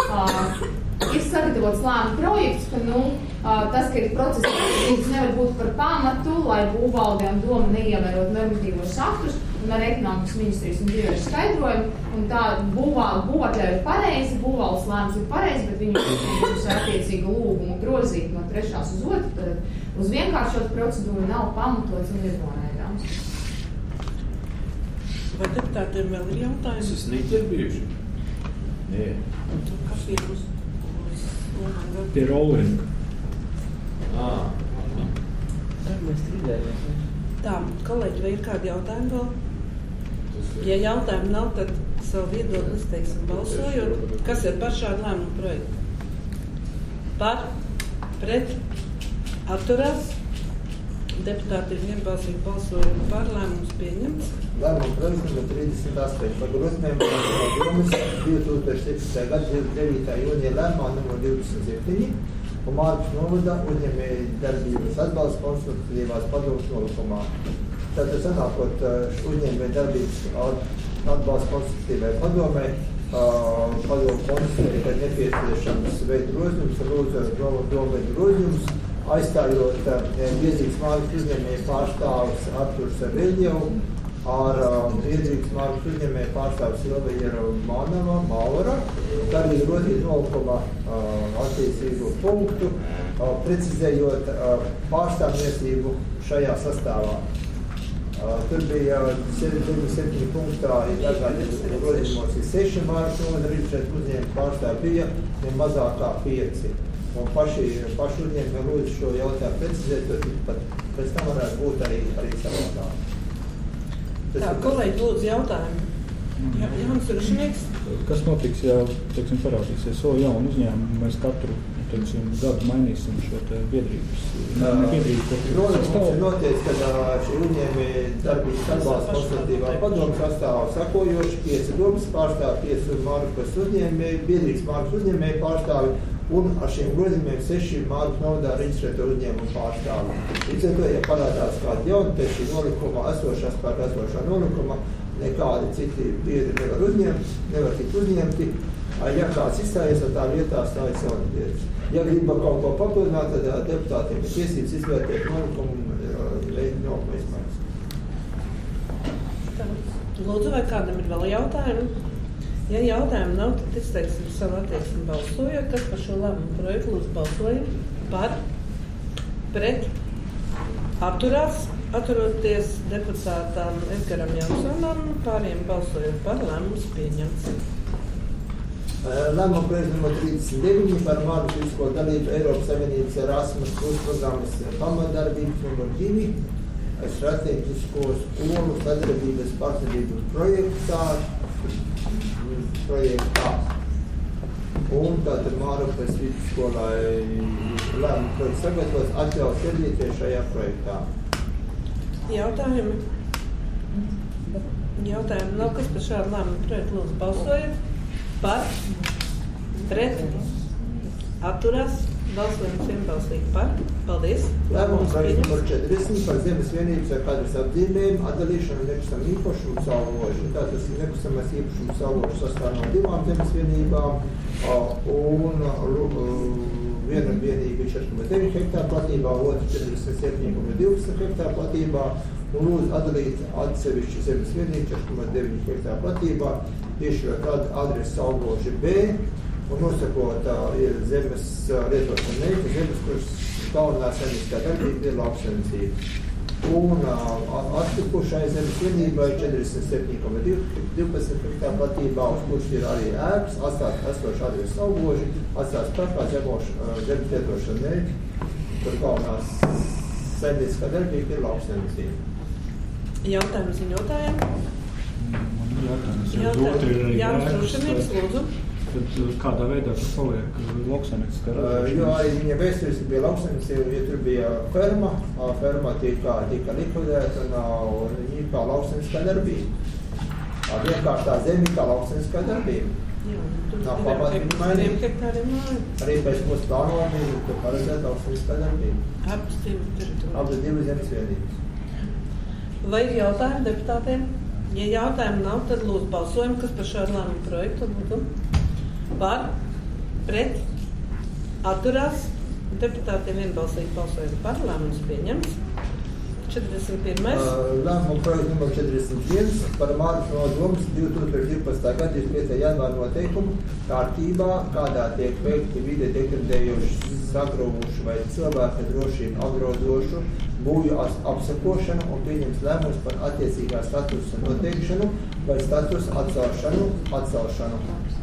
Uh, ir sagatavots lēmuma projekts, ka nu, tas, ka ir procesas nevar būt par pamatu, lai būvvalde un doma neievērot normatīvos aktus, un ar ekonomikas ministrijas un birojas skaidrojumu, un tā būvvatļauja ir pareizi, būvvaldes lēmums ir pareizi, bet viņi ir attiecīgu lūgumu grozīt no trešās uz otru, tad uz vienkāršot procedūru nav pamatots un ir noraidāms. Vai deputātiem vēl ir jautājums? Tas ir bijuši? Nē. Kas ir uz? Pie rollinga. Ah. Tā, kolēģi, vai ir kādi jautājumi vēl? Ja jautājumi nav, tad savu viedokli izteiksim balsojot. Kas ir par šādu lēmumu projektu? Par, pret, atturās. Deputāti ir vienbalsīgi balsojumi par, lēmums pieņemts. Lēmuma projekts numur trīsdesmit astoņi par grozījumiem domas divi tūkstoši septiņdesmitā gada divdesmit devītā jūnija lēmumā numur divdesmit septiņi un Mārkas novada uzņēmēju darbības atbalsta konstruktīvās padomas nolikumā. Tātad sanākot uzņēmēju darbības atbalsta konstruktīvai padomai, padomu konstatēja, ka nepieciešams veikt grozījumus un lūdzu domu grozījumus, aizstājot Biedrības Mārkas uzņēmēju pārstāvis Arturs Veļģevu ar Biedrības Mārkas uzņēmēju pārstāvis Silvija Manava, Maura, kā arī grozīt nolikuma attiecīgu punktu, precizējot pārstāvniecību šajā sastāvā. Tur bija deviņdesmit septiņi punktā, ja tagad grozījumos ir seši Mārkas novada Rīčēt uzņēmēju pārstāvi bija ne mazākā pieci. Un paši, paši uzņēmumi lūdzu šo jautājumu precizēt, jo pat pēc tam varētu būt arī, arī savādāk. Tā, kolēģi, lūdzu jautājumu. Jā, Jānis Rušnieks. Kas notiks, ja, teiksim, parādīsies so jaunu uzņēmumu, mēs katru, teiksim, gadu mainīsim šo te biedrības? Ne, ne biedrības, Protams, mums ir notiec, ka šī uzņēmumi darbības atbalsta konsultatīvā padomu sastāvā sakojoši pieci domas pārstāvi, pieci Mārkas uzņēmēji, biedrības Mārkas uzņēmēji pārstāvi, un ar šiem grozījumiem seši Mārkas novadā reģistrēto uzņēmumu pārstāvi. Līdz ar to, ja parādās kāda jauna pēc šī nolikuma, esošā spēkā esošā nolikuma, nekādi citi biedri nevar uzņemt, nevar tikt uzņemti. Ja kāds izstājies, tā vietā stājas jauni biedri. Ja grib kaut ko papildināt, tad deputātiem ir tiesības izvērtēt nolikumu un veikt nolikumu izmaiņas. Lūdzu, vai kādam ir vēl jautājumi? Ja jautājumu nav, tad izteiksim savu attieksmi balsojot. Kas par šo lēmumu projektu lūdzu balsojam? Par, pret, atturās, atturoties deputātām Edgaram Jansonam, pāriem balsojot par, lēmums pieņemts. Lēmuma projekts numur trīsdesmit deviņi par Mārkas fizisko dalību Eiropas Savienības Erasmus plus programmas pamatdarbības numur divi strateģisko skolu sadarbības partnerības projektā. projektā. Un tātad Mārupas vidusskolai lēmuma projekts sagatavots atļaus piedalīties šajā projektā. Jautājumi? Jautājumi nav, kas par šādu lēmumu projektu lūdzu balsojat? Par, pret, atturās, balsojums vienbalsīgi par. Paldies. Lēmums projekts numur četrdesmit par zemes vienības ar kadras apdzīvējumu atdalīšanu nekustamā īpašumu sauložu. Tātad nekustamās īpašumu sauložu sastāv no divām zemes vienībām un viena vienība ir četri komats deviņi hektāru platībā, otra četrdesmit septiņi komats divdesmit hektāru platībā un lūdzu atdalīt atsevišķu zemes vienību četri komats deviņi hektāru platībā, piešķirot adresi sauloži B un nosakot ir zemes lietošana mērķi, zemes, kuras galvenā saimnieciskā darbība ir lauksaimniecība. Un atlikušai zemes vienībai četrdesmit septiņi komats divdesmit hektāru platībā, uz kuras ir arī ēkas, atstāt esošu adresi sauloži, atstāt spēkā zemes lietošana mērķi, kur galvenās saimnieciskā darbība ir lauksaimniecība. Jautājums ziņotājiem? Man jautājums ir otri ir arī Jānis lūdzu. Tad kādā veidā tas paliek lauksaimnieciskā darbība? Jo arī viņa vēsturiski bija lauksaimniecība, ja tur bija ferma, ferma tika, tika likvidēta un viņa kā lauksaimnieciskā darbība. Vienkārši tā zemi kā lauksaimnieciskā darbība. Nav pamata viņa mainīt. Arī pēc mūsu plānojuma ir paredzēta lauksaimnieciskā darbība. Abas divas teritorijas. Abas divas zemes vienības. Vai ir jautājumi deputātiem? Ja jautājumu nav, tad lūdzu balsojumu, kas par šādu lēmumu projektu lūdzu. Par, pret, atturās, deputātiem vienbalsīgi balsojumi par, lēmums pieņemts. četrdesmit pirmais. Lēmuma projekts numur četrdesmit viens par Mārkas nodomus divi tūkstoši divpadsmitā gada divdesmit piektajā janvāra noteikumu kārtībā, kādā tiek veikti vide degradējoši, sagraujoši vai cilvēka drošību apdraudošu būvju apsakošanu un pieņems lēmums par attiecīgā statusa noteikšanu vai statusa atcelšanu. atcelšanu.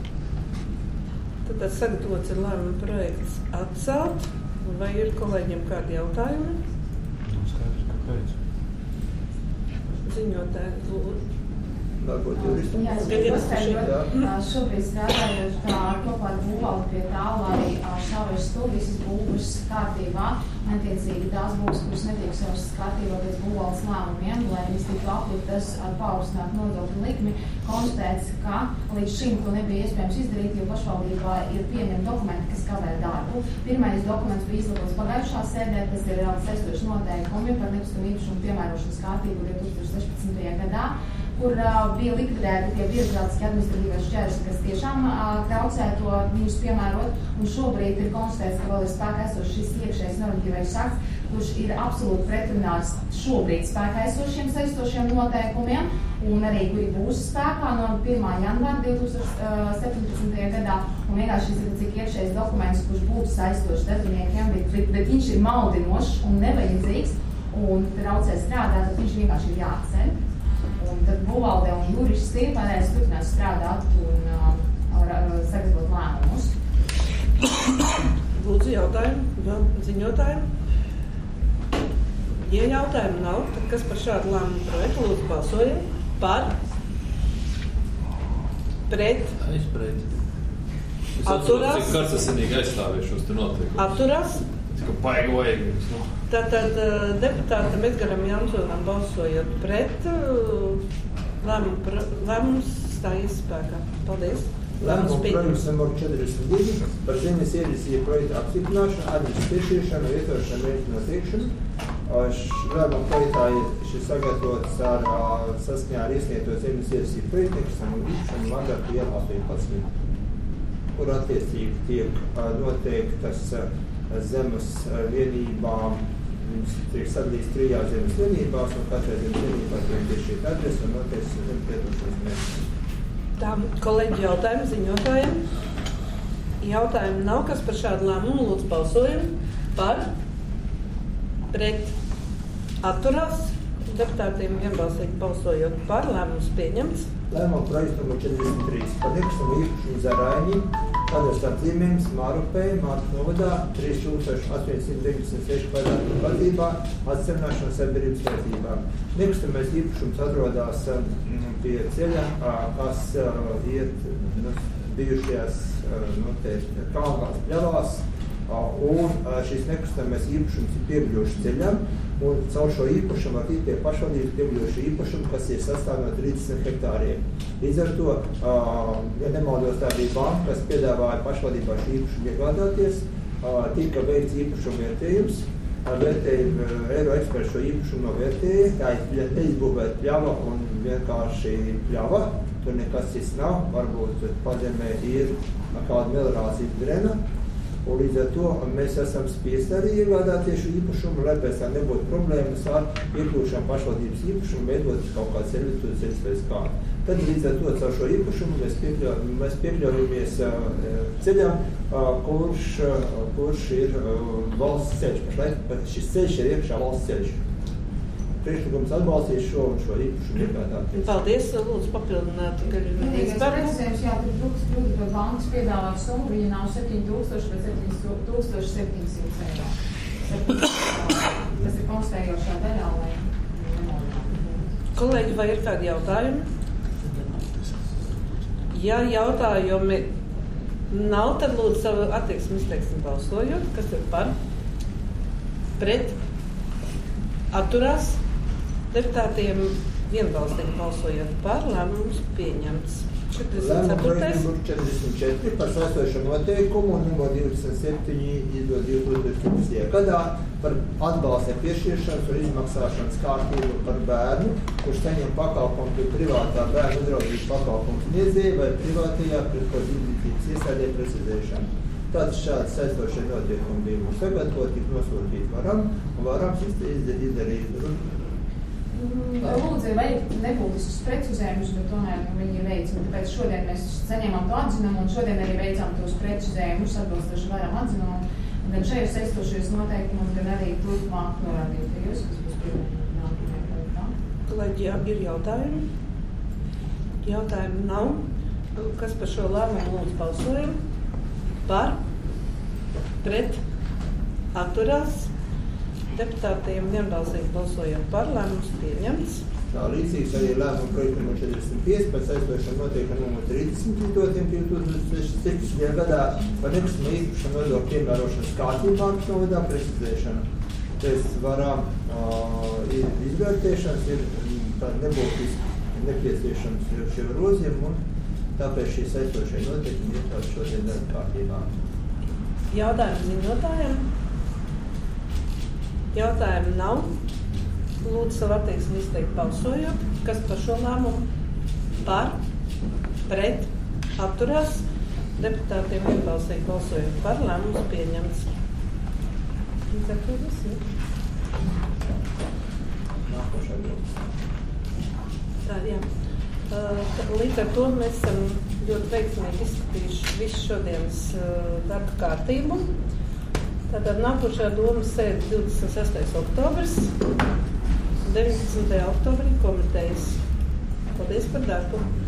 Tad sagatavots ir lēmuma projekts atcelt. Vai ir kolēģiem kādi jautājumi? Skaidrs, kāpēc? Ziņotāji, Varbūt juristi. Jā, es gribu paskaidrot, šobrīd strādājot kopā ar būvvaldi pie tā, lai šāvēšu stūris būvas kārtībā, attiecīgi tās būvas, kuras netiek savas kārtībā pēc būvvaldes lēmumiem, lai viss tiktu apliktas ar paaugstinātu nodokļu likmi, konstatēts, ka līdz šim to nebija iespējams izdarīt, jo pašvaldībā ir pieņemti dokumenti, kas kavē darbu. Pirmais dokuments bija izlabots pagājušā sēdē, tas ir saistoši noteikumi par nekustamo īpašumu piemērošanas kārtību divi tūkstoši sešpadsmitajā gadā, kur uh, bija likvidēti tie birokrātiski administratīvās šķēršļi, kas tiešām uh, traucē to viņus piemērot, un šobrīd ir konstatēts, ka vēl ir spēkā esošs šis iekšējais normatīvais akts, kurš ir absolūti pretrunās šobrīd spēkā esošiem saistošiem noteikumiem, un arī kuri būs spēkā no pirmā janvāra divi tūkstoši septiņpadsmitajā gadā, un vienkārši šis ir cik iekšējais dokuments, kurš būtu saistošs darbiniekiem, bet, bet, bet viņš ir maldinošs un nevajadzīgs, un traucē strādāt, tad viņš vienkārši ir jāatceļ. Un tad būvvalde un juristi varēs turpināt strādāt un uh, sagatavot lēmumus. Lūdzu, jautājumu, vēl ziņotājumu. Ja jautājumu nav, tad kas par šādu lēmumu projektu? Lūdzu, balsojam par, pret, aizpret. Es atturās, cik karsasinīgi aizstāviešos te notiek. atturās. Ka baigi vajag jums, nu. Tātad deputātam Edgaram Jansonam balsojot pret, lēmumu, lēmums stājies spēkā. Paldies. Lēmumu projekts numur četrdesmit divi par zemes ierisīja projekta apstiprināšanu, adreses piešķiršanu, vietošanu, mērķu noteikšanu. Lēmumu projektā ir sagatavots ar saskaņā ar iesniegto zemes ierisīju projektu, nekustamo īpašumu Lagartu iela astoņpadsmit, kur attiecīgi tiek noteiktas zemes vienībām, viņas tiek sadalīts trijās zemes vienībās, un katrai zemes vienībā tiek piešķirta adrese un noteikts zemes lietošanas mērķis. Tā, kolēģi, jautājumu ziņotājiem. Jautājumu nav, kas par šādu lēmumu. Lūdzu, balsojam par, pret, atturās. Deputātiem vienbalsīgi balsojot par, lēmums pieņemts. Lēmumu projekts numur četrdesmit trīs par nekustamo īpašumu Zaraiņi, adresāts Zīmēms, Mārupē, Mārpas novadā, trīs tūkstoši astoņsimt deviņdesmit seši kvadrātmetru platībā, atcerināšana sabiedrības vērtībām. Nekustamais īpašums atrodas pie ceļa, kas iet nu, bijušajās noteikti kalnās pļavās, un šis nekustamais īpašums ir piekļuvuši ceļam, un caur šo īpašumu var tikt pie pašvaldības piekļuvuši īpašumu, kas ir sastāv no trīsdesmit hektāriem. Līdz ar to, ja nemaldos, tā bija banka, kas piedāvāja pašvaldībā šī īpašumu iegādāties, tika veikts īpašumu vērtējums, vērtējumu Eiro eksperts šo īpašumu novērtēja, tā ir neizbūvēta pļava un vienkārši pļava, tur nekas cits nav, varbūt pazemē ir kāda melorācijas drena. Un līdz ar to mēs esam spiesti arī iegādāties šo īpašumu, lai pēc tam nebūtu problēmas ar piekļūšanu pašvaldības īpašumu, veidot kaut kādu servitūru ceļus pēc kādu. Tad līdz ar to caur šo īpašumu mēs, piekļau, mēs piekļaujamies uh, ceļam, uh, kurš, uh, kurš ir uh, valsts ceļš. Pašlaik šis ceļš ir iekšā valsts ceļš. Priekšlikums atbalstīs šo un šo īpašumu iegādāties. Paldies, lūdzu papildināt. Vienīgais precizējums, jā, tur brūks brūki par bankas piedāvāt summu, viņa nav septiņi tūkstoši, bet septiņi tūkstoši septiņsimt eiro. Tas ir konstatējošā daļā, lai nemodinātu. Kolēģi, vai ir kādi jautājumi? Ja jautājumi nav, tad lūdzu savu attieksmi izteiksim balsojot. Kas ir par? Pret? Atturās? Deputātiem vienbalsīgi balsojot par, lēmums pieņemts. Lēmumu projekts numur četrdesmit četri par saistošo noteikumu un numur divdesmit septiņi izdod divi tūkstoši četrpadsmitajā gadā par atbalsta piešķiršanas un izmaksāšanas kārtību par bērnu, kurš saņem pakalpojumu pie privātā bērnu uzraudzības pakalpojumu sniedzēja vai privātajā pretkozīcības iestādē precizēšanu. Tāds šāds saistošie noteikumi bija mums sagatavot, tik nosūtīt varam, un varams izdarīt. Lūdzu, vajag nebūtiskus precizējumus, bet tomēr viņi veic. Tāpēc šodien mēs saņēmām to atzinumu un šodien arī veicām tos precizējumus atbilstoši varam atzinumu. Gan šajos saistošajos noteikumos, gan arī turpmāk norādītajos, kas būs pirmajā nākamajā projektā. Kolēģi, jā, ir jautājumi? Jautājumi nav. Kas par šo lēmumu lūdzu balsojam? Par? Pret? Atturās? Deputātiem vienbalsīgi balsojot par, lēmums pieņemts. Tā līdzīgs arī lēmuma projekta numur četrdesmit pieci par saistošiem noteikumu numur trīsdesmit divdesmit sešpadsmitajā gadā par nekustamā īpašuma nodokļu piemērošanas kārtībā novadā precizēšanu. Pēc varām uh, ir izvērtēšanas, ir tādi nebūtiski nepieciešams šie grozījumi, un tāpēc šie saistošie noteikumi ir tādi šodien darba kārtībā. Jautājumu ziņotājiem? Jautājumu nav. Lūdzu savu attieksmi izteikt balsojot. Kas par šo lēmumu? Par, pret, atturās. Deputātiem vienbalsīgi balsojot par, lēmums pieņemts. Līdz ar to viss ir. Nākošā doma. Tā, jā. Līdz ar to mēs esam ļoti veiksmīgi izskatījuši visu šodienas darba kārtību. Tātad nākošā doma sēde divdesmit sestais oktobris, deviņdesmitajā oktobrī komitejas. Paldies par darbu!